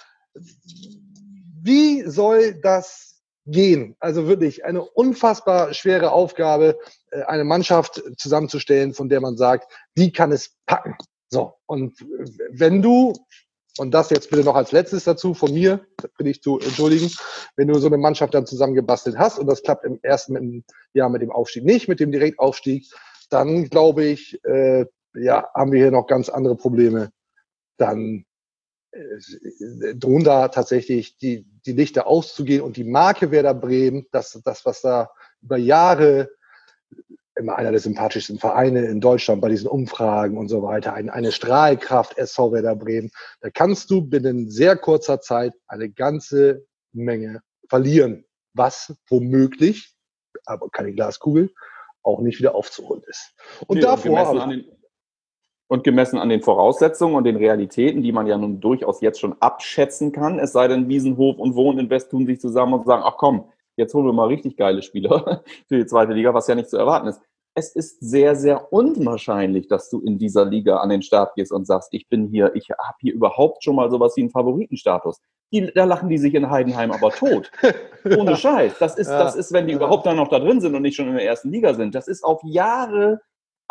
wie soll das gehen? Also wirklich eine unfassbar schwere Aufgabe, eine Mannschaft zusammenzustellen, von der man sagt, die kann es packen. So, und wenn du, und das jetzt bitte noch als letztes dazu von mir, bitte ich zu entschuldigen, wenn du so eine Mannschaft dann zusammengebastelt hast und das klappt im ersten Jahr mit dem Aufstieg nicht, mit dem Direktaufstieg, dann glaube ich, äh, ja, haben wir hier noch ganz andere Probleme. Dann äh, drohen da tatsächlich die, die Lichter auszugehen und die Marke Werder Bremen, das, das, was da über Jahre immer einer der sympathischsten Vereine in Deutschland bei diesen Umfragen und so weiter, ein, eine Strahlkraft S V Werder Bremen, da kannst du binnen sehr kurzer Zeit eine ganze Menge verlieren, was womöglich, aber keine Glaskugel, auch nicht wieder aufzuholen ist. Und nee, davor und Und gemessen an den Voraussetzungen und den Realitäten, die man ja nun durchaus jetzt schon abschätzen kann, es sei denn, Wiesenhof und Wohninvest tun sich zusammen und sagen, ach komm, jetzt holen wir mal richtig geile Spieler für die zweite Liga, was ja nicht zu erwarten ist. Es ist sehr, sehr unwahrscheinlich, dass du in dieser Liga an den Start gehst und sagst, ich bin hier, ich habe hier überhaupt schon mal sowas wie einen Favoritenstatus. Die, da lachen die sich in Heidenheim aber tot. Ohne Scheiß. Das ist, ja, das ist, wenn die ja. überhaupt dann noch da drin sind und nicht schon in der ersten Liga sind. Das ist auf Jahre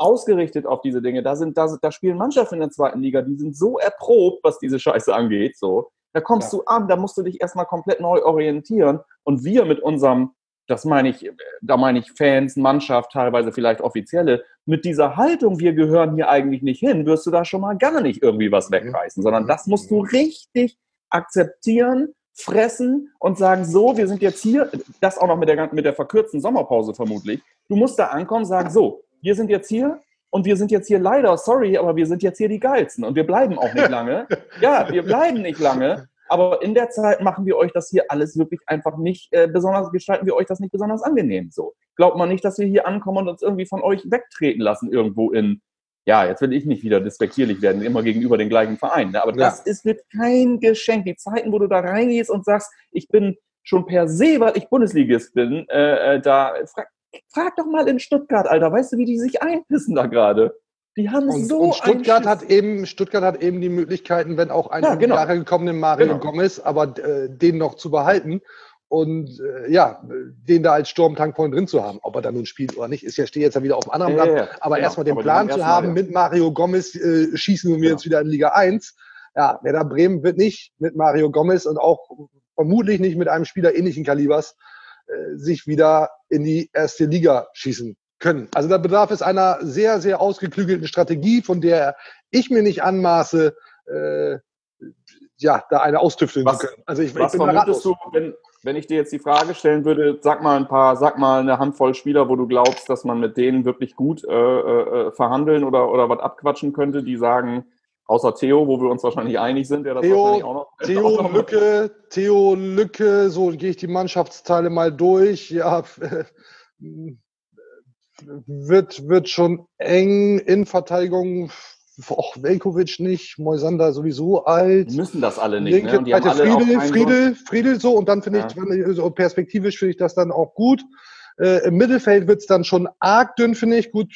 ausgerichtet auf diese Dinge. Da sind, da, da spielen Mannschaften in der zweiten Liga, die sind so erprobt, was diese Scheiße angeht. So, da kommst ja. du an, da musst du dich erstmal komplett neu orientieren. Und wir mit unserem, das meine ich, da meine ich Fans, Mannschaft, teilweise vielleicht Offizielle, mit dieser Haltung, wir gehören hier eigentlich nicht hin, wirst du da schon mal gar nicht irgendwie was wegreißen, sondern das musst du richtig akzeptieren, fressen und sagen, so, wir sind jetzt hier, das auch noch mit der, mit der verkürzten Sommerpause vermutlich, du musst da ankommen, sagen, so, wir sind jetzt hier und wir sind jetzt hier leider, sorry, aber wir sind jetzt hier die Geilsten und wir bleiben auch nicht lange. Ja, wir bleiben nicht lange, aber in der Zeit machen wir euch das hier alles wirklich einfach nicht äh, besonders, gestalten wir euch das nicht besonders angenehm. So, glaubt man nicht, dass wir hier ankommen und uns irgendwie von euch wegtreten lassen irgendwo in, ja, jetzt will ich nicht wieder despektierlich werden, immer gegenüber den gleichen Vereinen, ne? Aber ja. das ist wird kein Geschenk. Die Zeiten, wo du da reingehst und sagst, ich bin schon per se, weil ich Bundesligist bin, äh, da, frag, frag doch mal in Stuttgart, Alter, weißt du, wie die sich einpissen da gerade? Die haben und, so und Stuttgart hat eben Stuttgart hat eben die Möglichkeiten, wenn auch ein ja, genau. Jahre gekommenen Mario genau. Gomez, aber äh, den noch zu behalten und äh, ja, den da als Sturmtank vorne drin zu haben. Ob er da nun spielt oder nicht, ist ja steht jetzt ja wieder auf dem anderen ja, Blatt. ja, ja. Aber genau. erstmal den aber Plan zu haben, ja. mit Mario Gomez äh, schießen wir genau. jetzt wieder in Liga eins. Ja, Werder Bremen wird nicht mit Mario Gomez und auch vermutlich nicht mit einem Spieler ähnlichen Kalibers äh, sich wieder in die erste Liga schießen können. Also da bedarf es einer sehr, sehr ausgeklügelten Strategie, von der ich mir nicht anmaße, äh, ja, da eine austüfteln was, zu können. Also ich, was ich bin vermutest du, wenn, wenn ich dir jetzt die Frage stellen würde, sag mal ein paar, sag mal eine Handvoll Spieler, wo du glaubst, dass man mit denen wirklich gut äh, äh, verhandeln oder, oder was abquatschen könnte, die sagen, außer Theo, wo wir uns wahrscheinlich einig sind, der das Theo, wahrscheinlich auch noch... Theo auch noch Lücke, Theo Lücke, so gehe ich die Mannschaftsteile mal durch, ja, wird, wird schon eng in Verteidigung, auch Veljković nicht, Moisander sowieso alt. Die müssen das alle nicht, Linke, ne? Und die haben alle Friedel, auch Friedel, Friedel so und dann finde ja. ich, wenn, so perspektivisch finde ich das dann auch gut. Äh, Im Mittelfeld wird es dann schon arg dünn, finde ich. Gut,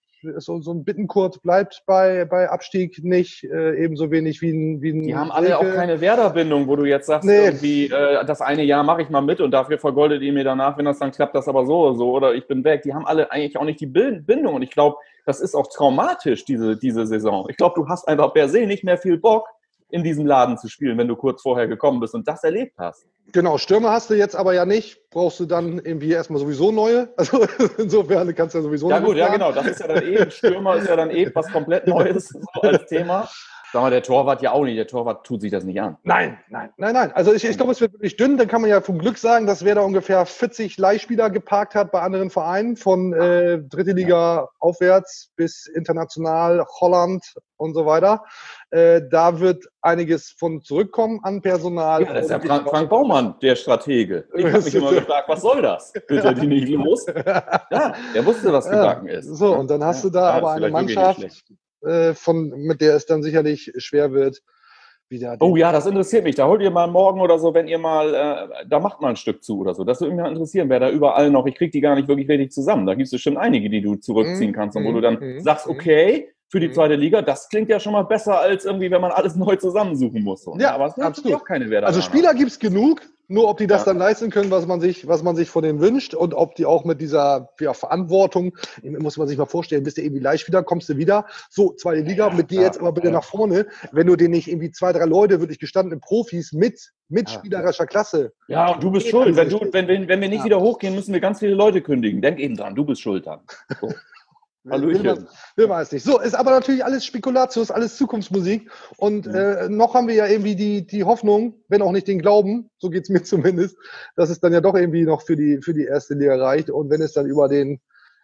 so, so ein Bittenkurt bleibt bei, bei Abstieg nicht, äh, ebenso wenig wie ein, wie ein Die haben alle Silke. auch keine Werder-Bindung, wo du jetzt sagst, Nee. irgendwie, äh, das eine Jahr mache ich mal mit und dafür vergoldet ihr mir danach, wenn das dann klappt, das aber so oder so, oder ich bin weg. Die haben alle eigentlich auch nicht die Bindung und ich glaube, das ist auch traumatisch, diese, diese Saison. Ich glaube, du hast einfach per se nicht mehr viel Bock, in diesem Laden zu spielen, wenn du kurz vorher gekommen bist und das erlebt hast. Genau, Stürmer hast du jetzt aber ja nicht. Brauchst du dann irgendwie erstmal sowieso neue. Also insofern kannst du ja sowieso Ja noch gut, ja planen. genau. Das ist ja dann eh, Stürmer ist ja dann eh was komplett Neues so als Thema. Sag mal, der Torwart ja auch nicht. Der Torwart tut sich das nicht an. Nein, nein, nein, nein. Also ich, ich glaube, es wird wirklich dünn. Dann kann man ja vom Glück sagen, dass Werder ungefähr vierzig Leihspieler geparkt hat bei anderen Vereinen, von äh, dritte Liga ja. aufwärts bis international, Holland und so weiter. Äh, da wird einiges von zurückkommen an Personal. Ja, das ist ja Frank, Frank Baumann, der Stratege. Ich habe mich immer gefragt, was soll das? Wird er die nicht los? Ja, der wusste, was gebacken ja, ist. So, und dann hast ja. du da ja, aber eine Mannschaft, äh, von, mit der es dann sicherlich schwer wird, wieder. Oh ja, das interessiert mich. Da holt ihr mal morgen oder so, wenn ihr mal, äh, da macht mal ein Stück zu oder so. Das würde mich mal interessieren, wer da überall noch, ich kriege die gar nicht wirklich richtig zusammen. Da gibt es bestimmt einige, die du zurückziehen kannst und wo du dann mhm. sagst, okay, für die zweite Liga, das klingt ja schon mal besser, als irgendwie, wenn man alles neu zusammensuchen muss. So, ne? Ja, aber es absolut. Auch keine Werder. Also Spieler gibt es genug, nur ob die das ja. dann leisten können, was man sich, was man sich von denen wünscht und ob die auch mit dieser ja, Verantwortung, muss man sich mal vorstellen, bist du irgendwie Leihspieler, kommst du wieder, so, zweite Liga, ja, mit dir jetzt aber bitte ja. nach vorne, wenn du dir nicht irgendwie zwei, drei Leute, wirklich gestandene Profis mit, mit ja. spielerischer Klasse. Ja, und du bist schuld. Wenn, du, wenn, wenn, wenn wir nicht ja. wieder hochgehen, müssen wir ganz viele Leute kündigen. Denk eben dran, du bist schuld dann. So. Will man, will man es nicht. So, ist aber natürlich alles Spekulatius, alles Zukunftsmusik. Und mhm. äh, noch haben wir ja irgendwie die, die Hoffnung, wenn auch nicht den Glauben, so geht's mir zumindest, dass es dann ja doch irgendwie noch für die, für die erste Liga reicht. Und wenn es dann über den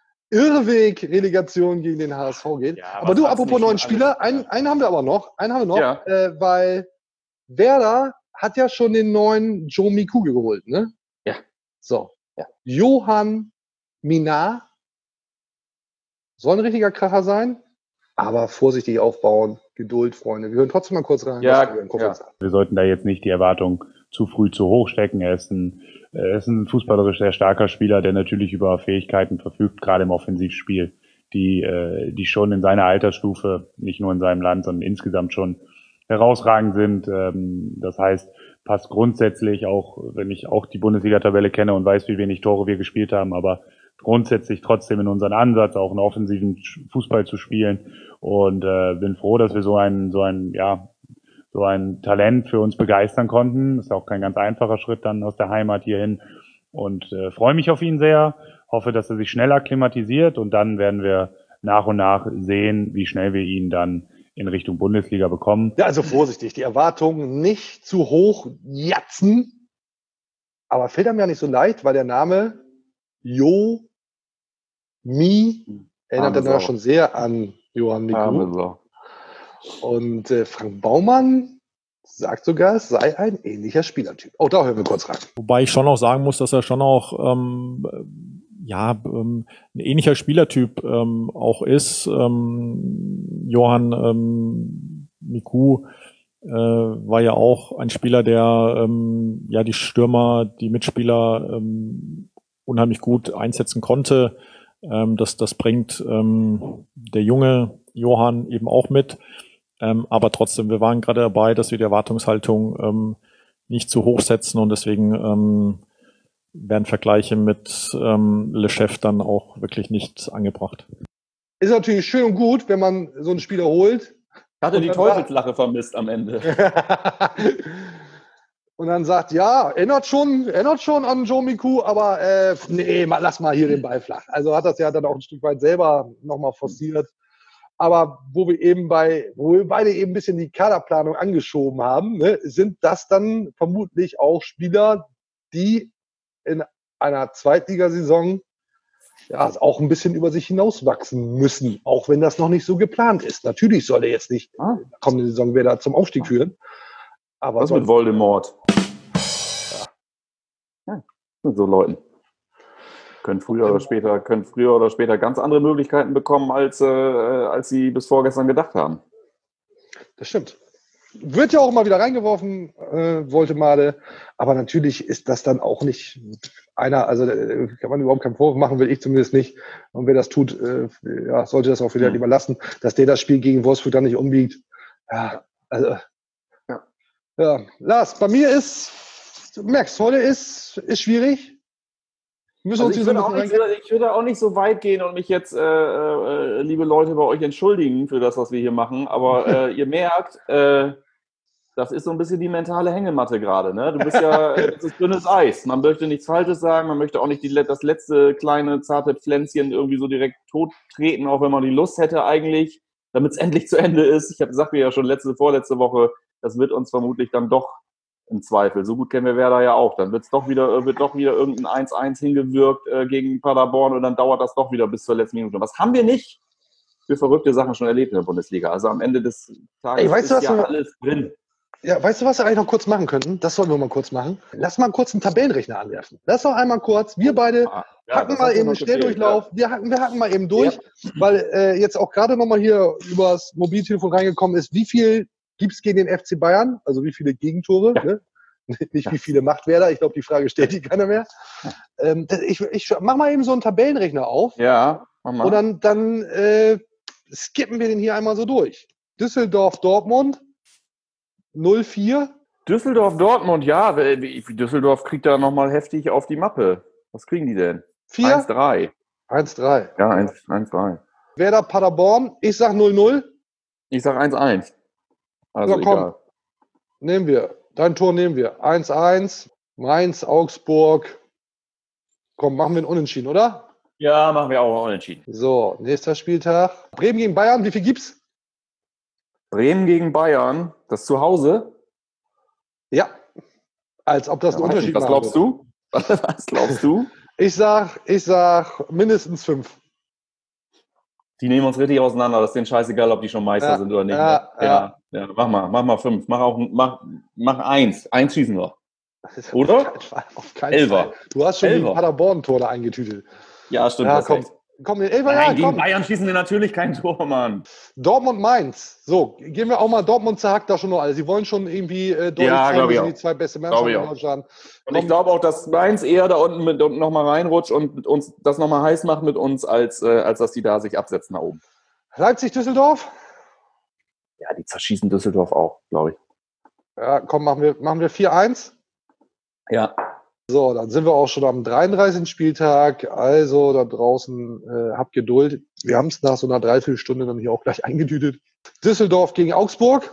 Irrweg Relegation gegen den H S V geht. Ja, aber du, apropos neuen Spieler, einen, einen haben wir aber noch, einen haben wir noch, ja. äh, weil Werder hat ja schon den neuen Joe Mikuge geholt, ne? Ja. So. Ja. Johann Minar. Soll ein richtiger Kracher sein, aber vorsichtig aufbauen, Geduld, Freunde. Wir hören trotzdem mal kurz rein. Ja, ja. Wir sollten da jetzt nicht die Erwartung zu früh zu hoch stecken. Er ist ein, er ist ein fußballerisch sehr starker Spieler, der natürlich über Fähigkeiten verfügt, gerade im Offensivspiel, die, die schon in seiner Altersstufe, nicht nur in seinem Land, sondern insgesamt schon herausragend sind. Das heißt, passt grundsätzlich auch, wenn ich auch die Bundesliga-Tabelle kenne und weiß, wie wenig Tore wir gespielt haben, aber grundsätzlich trotzdem in unseren Ansatz, auch einen offensiven Fußball zu spielen. Und äh, bin froh, dass wir so ein, so ein, ja, so ein Talent für uns begeistern konnten. Ist auch kein ganz einfacher Schritt dann aus der Heimat hierhin. Und äh, freue mich auf ihn sehr. Hoffe, dass er sich schnell akklimatisiert und dann werden wir nach und nach sehen, wie schnell wir ihn dann in Richtung Bundesliga bekommen. Ja, also vorsichtig, die Erwartungen nicht zu hoch jatzen. Aber fällt einem ja nicht so leicht, weil der Name Jo Mi erinnert dann ja schon sehr an Johann Miku. Und äh, Frank Baumann sagt sogar, es sei ein ähnlicher Spielertyp. Oh, da hören wir kurz rein. Wobei ich schon auch sagen muss, dass er schon auch ähm, ja, ähm, ein ähnlicher Spielertyp ähm, auch ist. Ähm, Johann ähm, Miku äh, war ja auch ein Spieler, der ähm, ja die Stürmer, die Mitspieler ähm, unheimlich gut einsetzen konnte. Ähm, das, das bringt ähm, der junge Johann eben auch mit. Ähm, aber trotzdem, wir waren gerade dabei, dass wir die Erwartungshaltung ähm, nicht zu hoch setzen und deswegen ähm, werden Vergleiche mit ähm, Le Chef dann auch wirklich nicht angebracht. Ist natürlich schön und gut, wenn man so einen Spieler holt. Hatte die Teufelslache vermisst am Ende. Und dann sagt, ja, erinnert schon, erinnert schon an Joe Miku, aber äh, nee, mal, lass mal hier den Ball flach. Also hat das ja dann auch ein Stück weit selber nochmal forciert. Aber wo wir eben bei, wo wir beide eben ein bisschen die Kaderplanung angeschoben haben, ne, sind das dann vermutlich auch Spieler, die in einer Zweitligasaison ja auch ein bisschen über sich hinauswachsen müssen, auch wenn das noch nicht so geplant ist. Natürlich soll er jetzt nicht ah. in der kommenden Saison wieder zum Aufstieg führen. Aber was mit Voldemort? Ja. Ja, mit so Leuten. Können früher oder später, können früher oder später ganz andere Möglichkeiten bekommen, als, äh, als sie bis vorgestern gedacht haben. Das stimmt. Wird ja auch immer wieder reingeworfen, äh, Woltemade. Aber natürlich ist das dann auch nicht einer, also äh, kann man überhaupt keinen Vorwurf machen, will ich zumindest nicht. Und wer das tut, äh, ja, sollte das auch wieder mhm. lieber lassen, dass der das Spiel gegen Wolfsburg dann nicht umbiegt. Ja, also. Ja. Ja, Lars, bei mir ist, du merkst, heute ist, ist schwierig. Also ich, würde auch nicht, ich würde auch nicht so weit gehen und mich jetzt, äh, äh, liebe Leute, bei euch entschuldigen für das, was wir hier machen. Aber äh, ihr merkt, äh, das ist so ein bisschen die mentale Hängematte gerade. Ne? Du bist ja, das ist dünnes Eis. Man möchte nichts Falsches sagen, man möchte auch nicht die, das letzte kleine, zarte Pflänzchen irgendwie so direkt tot treten, auch wenn man die Lust hätte eigentlich, damit es endlich zu Ende ist. Ich habe gesagt, wir ja schon letzte, vorletzte Woche, das wird uns vermutlich dann doch im Zweifel. So gut kennen wir Werder ja auch. Dann wird's doch wieder, wird doch wieder irgendein eins eins hingewirkt äh, gegen Paderborn und dann dauert das doch wieder bis zur letzten Minute. Was haben wir nicht für verrückte Sachen schon erlebt in der Bundesliga? Also am Ende des Tages Ey, weißt ist du, was ja wir, alles drin. Ja, weißt du, was wir eigentlich noch kurz machen könnten? Das sollen wir mal kurz machen. Lass mal kurz einen Tabellenrechner anwerfen. Lass doch einmal kurz, wir beide ja, hacken mal eben einen Schnelldurchlauf. Ja. Wir, hacken, wir hacken mal eben durch, ja. weil äh, jetzt auch gerade nochmal hier übers Mobiltelefon reingekommen ist, wie viel gibt's gegen den F C Bayern? Also wie viele Gegentore? Ja. Ne? Nicht wie viele macht Werder, ich glaube, die Frage stellt die keiner mehr. Ähm, ich, ich mach mal eben so einen Tabellenrechner auf. Ja, mach mal. Und dann, dann äh, skippen wir den hier einmal so durch. Düsseldorf, Dortmund, null vier. Düsseldorf, Dortmund, ja. Düsseldorf kriegt da nochmal heftig auf die Mappe. Was kriegen die denn? vier? eins drei. eins drei. Ja, eins drei. Werder, Paderborn, ich sag null null. Ich sag eins eins. Also ja, komm. Egal. Nehmen wir. Dein Tor nehmen wir. eins eins, Mainz, Augsburg. Komm, machen wir einen Unentschieden, oder? Ja, machen wir auch Unentschieden. So, nächster Spieltag. Bremen gegen Bayern, wie viel gibt's? Bremen gegen Bayern, das zu Hause? Ja. Als ob das ja, ein Unterschied was glaubst du? Was glaubst du? Ich sag, ich sag mindestens fünf. Die nehmen uns richtig auseinander. Das ist denen scheißegal, ob die schon Meister ja, sind oder nicht. Ja, ja. Ja, ja, mach mal, mach mal fünf. Mach auch, mach, mach eins. Eins schießen wir. Oder? Auf keinen Fall. Auf keinen Elfer. Fall. Du hast schon Elfer. die Paderborn-Tor da eingetütet. Ja, stimmt. Ja, komm. Komm, den Elfer, Nein, ja, gegen komm. Bayern schießen wir natürlich kein Tor, Mann. Dortmund Mainz. So, gehen wir auch mal. Dortmund zerhackt da schon noch alles. Sie wollen schon irgendwie äh, deutlich ja, zeigen, wir sind die zwei beste Mannschaften in Deutschland. Und komm. Ich glaube auch, dass Mainz eher da unten mit, nochmal reinrutscht und uns das nochmal heiß macht mit uns, als, äh, als dass die da sich absetzen nach oben. Leipzig, Düsseldorf? Ja, die zerschießen Düsseldorf auch, glaube ich. Ja, komm, machen wir, machen wir vier eins. Ja. So, dann sind wir auch schon am dreiunddreißigsten Spieltag. Also da draußen, äh, habt Geduld. Wir haben es nach so einer Dreiviertelstunde dann hier auch gleich eingetütet. Düsseldorf gegen Augsburg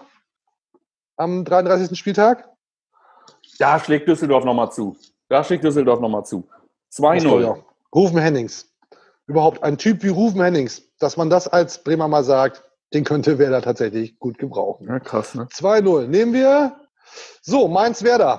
am dreiunddreißigsten Spieltag. Da schlägt Düsseldorf nochmal zu. Da schlägt Düsseldorf nochmal zu. zwei null. Ja. Rufen Hennings. Überhaupt ein Typ wie Rufen Hennings, dass man das als Bremer mal sagt, den könnte Werder tatsächlich gut gebrauchen. Ja, krass, ne? zwei null. Nehmen wir. So, Mainz-Werder.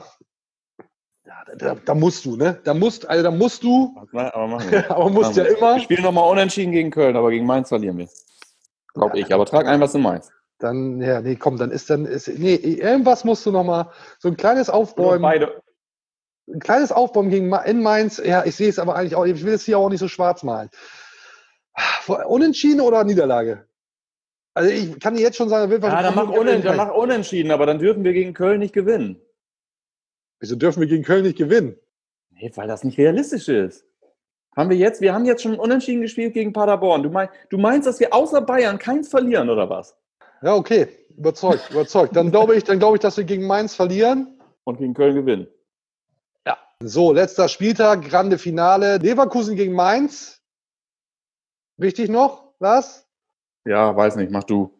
Ja, da, da musst du, ne? Da musst, also da musst du. Aber machen wir. aber musst ja immer. Wir spielen nochmal unentschieden gegen Köln, aber gegen Mainz verlieren wir. Glaube ich. Aber trag ein, was du meinst. Dann, ja, nee, komm, dann ist dann, ist, nee, irgendwas musst du nochmal, so ein kleines Aufbäumen. Beide. Ein kleines Aufbäumen gegen Ma- in Mainz. Ja, ich sehe es aber eigentlich auch, ich will es hier auch nicht so schwarz malen. Unentschieden oder Niederlage? Also ich kann dir jetzt schon sagen, ja, dann mach, unen, dann mach unentschieden, aber dann dürfen wir gegen Köln nicht gewinnen. Wieso dürfen wir gegen Köln nicht gewinnen? Nee, weil das nicht realistisch ist. Haben wir jetzt, wir haben jetzt schon unentschieden gespielt gegen Paderborn. Du, mein, du meinst, dass wir außer Bayern keins verlieren, oder was? Ja, okay. Überzeugt, überzeugt. Dann glaube ich, dann glaube ich, dass wir gegen Mainz verlieren. Und gegen Köln gewinnen. Ja. So, letzter Spieltag, grande Finale. Leverkusen gegen Mainz. Wichtig noch, Lars? Ja, weiß nicht, mach du.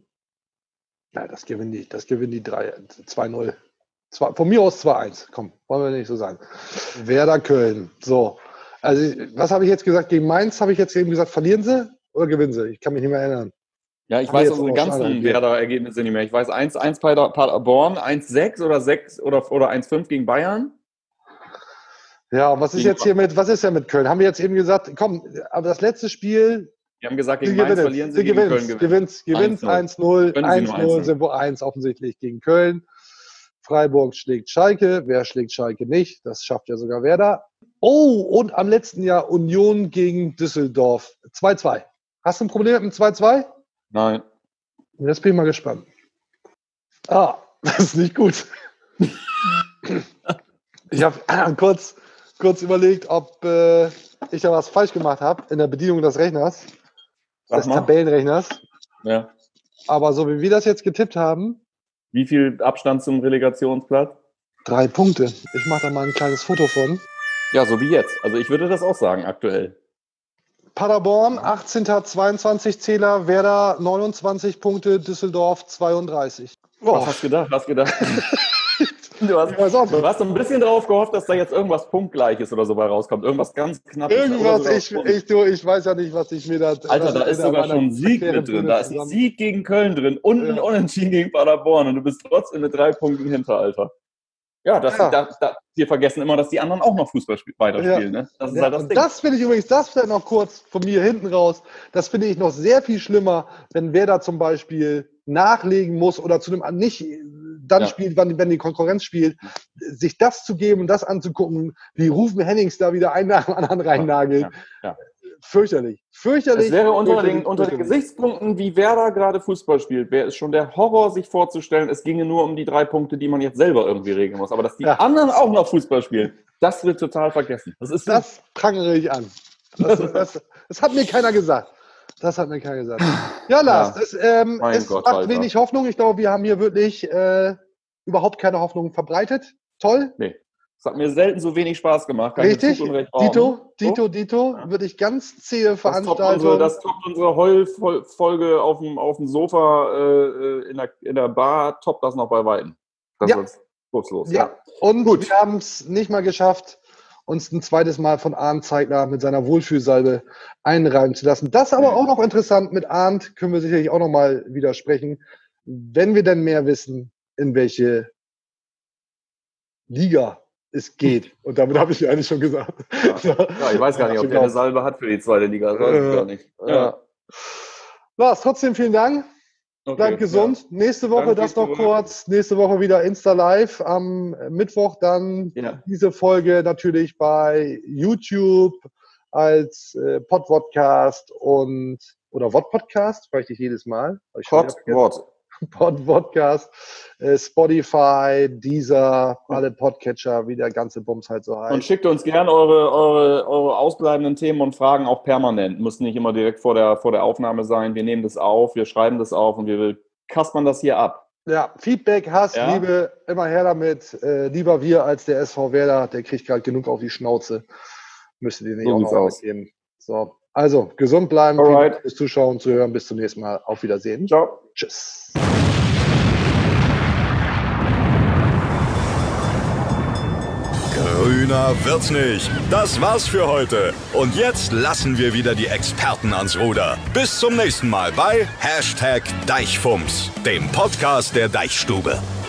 Ja, das gewinnen die, das gewinnen die drei, zwei null. Zwei, von mir aus zwei eins. Komm, wollen wir nicht so sagen. Werder Köln. So. Also, was habe ich jetzt gesagt? Gegen Mainz habe ich jetzt eben gesagt, verlieren sie oder gewinnen sie? Ich kann mich nicht mehr erinnern. Ja, ich Haben wir weiß jetzt unsere auch ganzen schon Werder-Ergebnisse nicht mehr. Ich weiß eins eins bei der Paderborn, eins sechs oder sechs oder, oder eins fünf gegen Bayern. Ja, was ist jetzt hier mit, was ist ja mit Köln? Haben wir jetzt eben gesagt, komm, aber das letzte Spiel. Wir haben gesagt, Sie gegen Mainz gewinnen, verlieren sie, sie gegen gewinnen, Köln gewinnen. gewinnt, gewinnt eins null, eins null, sind wohl eins offensichtlich gegen Köln. Freiburg schlägt Schalke. Wer schlägt Schalke nicht? Das schafft ja sogar Werder. Oh, und am letzten Jahr Union gegen Düsseldorf. zwei zwei. Hast du ein Problem mit dem zwei zwei? Nein. Jetzt bin ich mal gespannt. Ah, das ist nicht gut. Ich habe kurz, kurz überlegt, ob äh, ich da was falsch gemacht habe in der Bedienung des Rechners, des Tabellenrechners. Ja. Aber so wie wir das jetzt getippt haben. Wie viel Abstand zum Relegationsplatz? Drei Punkte. Ich mache da mal ein kleines Foto von. Ja, so wie jetzt. Also ich würde das auch sagen, aktuell. Paderborn, achtzehnter zweiundzwanzig Zähler, Werder neunundzwanzig Punkte, Düsseldorf zweiunddreißig. Oh. Was hast du gedacht? Was gedacht? Du hast, du hast so ein bisschen drauf gehofft, dass da jetzt irgendwas Punktgleiches oder so bei rauskommt. Irgendwas ganz Knappes. Irgendwas, ich, ich, du, ich weiß ja nicht, was ich mir da... Alter, da ist sogar schon ein Sieg mit drin. Da ist ein Sieg gegen Köln drin und ein ja. Unentschieden gegen Paderborn. Und du bist trotzdem mit drei Punkten hinter, Alter. Ja, das, ja. Da, da, wir vergessen immer, dass die anderen auch noch Fußball spiel, weiterspielen. Ja. Ne? Das ist ja, halt das und Ding. Das finde ich übrigens, das vielleicht noch kurz von mir hinten raus, das finde ich noch sehr viel schlimmer, wenn wer da zum Beispiel nachlegen muss oder zu einem nicht dann ja. spielt, wenn, wenn die Konkurrenz spielt, sich das zu geben und das anzugucken, wie Rufen Hennings da wieder einen nach dem anderen reinnagelt. Ja. Ja. Fürchterlich. Fürchterlich. Es wäre unter, fürchterlich, den, unter den Gesichtspunkten, wie Werder gerade Fußball spielt, wäre es schon der Horror, sich vorzustellen, es ginge nur um die drei Punkte, die man jetzt selber irgendwie regeln muss. Aber dass die ja. anderen auch noch Fußball spielen, das wird total vergessen. Das, ist das prangere ich an. Das, das, das hat mir keiner gesagt. Das hat mir keiner gesagt. Ja, Lars, ja. es, ähm, es Gott, macht Alter. wenig Hoffnung. Ich glaube, wir haben hier wirklich äh, überhaupt keine Hoffnung verbreitet. Toll. Nee. Es hat mir selten so wenig Spaß gemacht. Keine Richtig, Dito, Dito, Dito, ja. würde ich ganz zähe Veranstaltungen. Das toppt unsere Heulfolge auf dem, auf dem Sofa äh, in, der, in der Bar, toppt das noch bei Weitem. Das ja. ist kurzlos. Ja. ja, und Gut. wir haben es nicht mal geschafft, uns ein zweites Mal von Arndt Zeigler mit seiner Wohlfühlsalbe einreiben zu lassen. Das aber auch noch interessant, mit Arndt können wir sicherlich auch noch mal widersprechen, wenn wir denn mehr wissen, in welche Liga es geht. Und damit habe ich eigentlich schon gesagt. Ja, ja ich weiß gar nicht, ob der eine Salbe hat für die zweite Liga. Das weiß ich äh, gar nicht. Ja. Ja. Lars, trotzdem vielen Dank. Okay, Bleib gesund. Ja. Nächste Woche Danke das noch zurück. kurz. Nächste Woche wieder Insta Live. Am Mittwoch dann ja. diese Folge natürlich bei YouTube als äh, Pod-Podcast und oder Wod-Podcast, frage ich dich jedes Mal. Pod-Wod. Pod-Podcast, äh, Spotify, Deezer, alle Podcatcher, wie der ganze Bums halt so heißt. Und schickt uns gerne eure, eure, eure ausbleibenden Themen und Fragen auch permanent. Muss nicht immer direkt vor der, vor der Aufnahme sein. Wir nehmen das auf, wir schreiben das auf und wir kaspern das hier ab. Ja, Feedback, Hass, Ja. Liebe, immer her damit. Äh, lieber wir als der S V Werder, der kriegt gerade genug auf die Schnauze. Müsste die nicht So auch sieht's noch aus. geben. So, also gesund bleiben, Alright. vielen Dank fürs Zuschauen, Zuhören. Bis zum nächsten Mal. Auf Wiedersehen. Ciao. Tschüss. Grüner wird's nicht. Das war's für heute. Und jetzt lassen wir wieder die Experten ans Ruder. Bis zum nächsten Mal bei Hashtag Deichfumms, dem Podcast der Deichstube.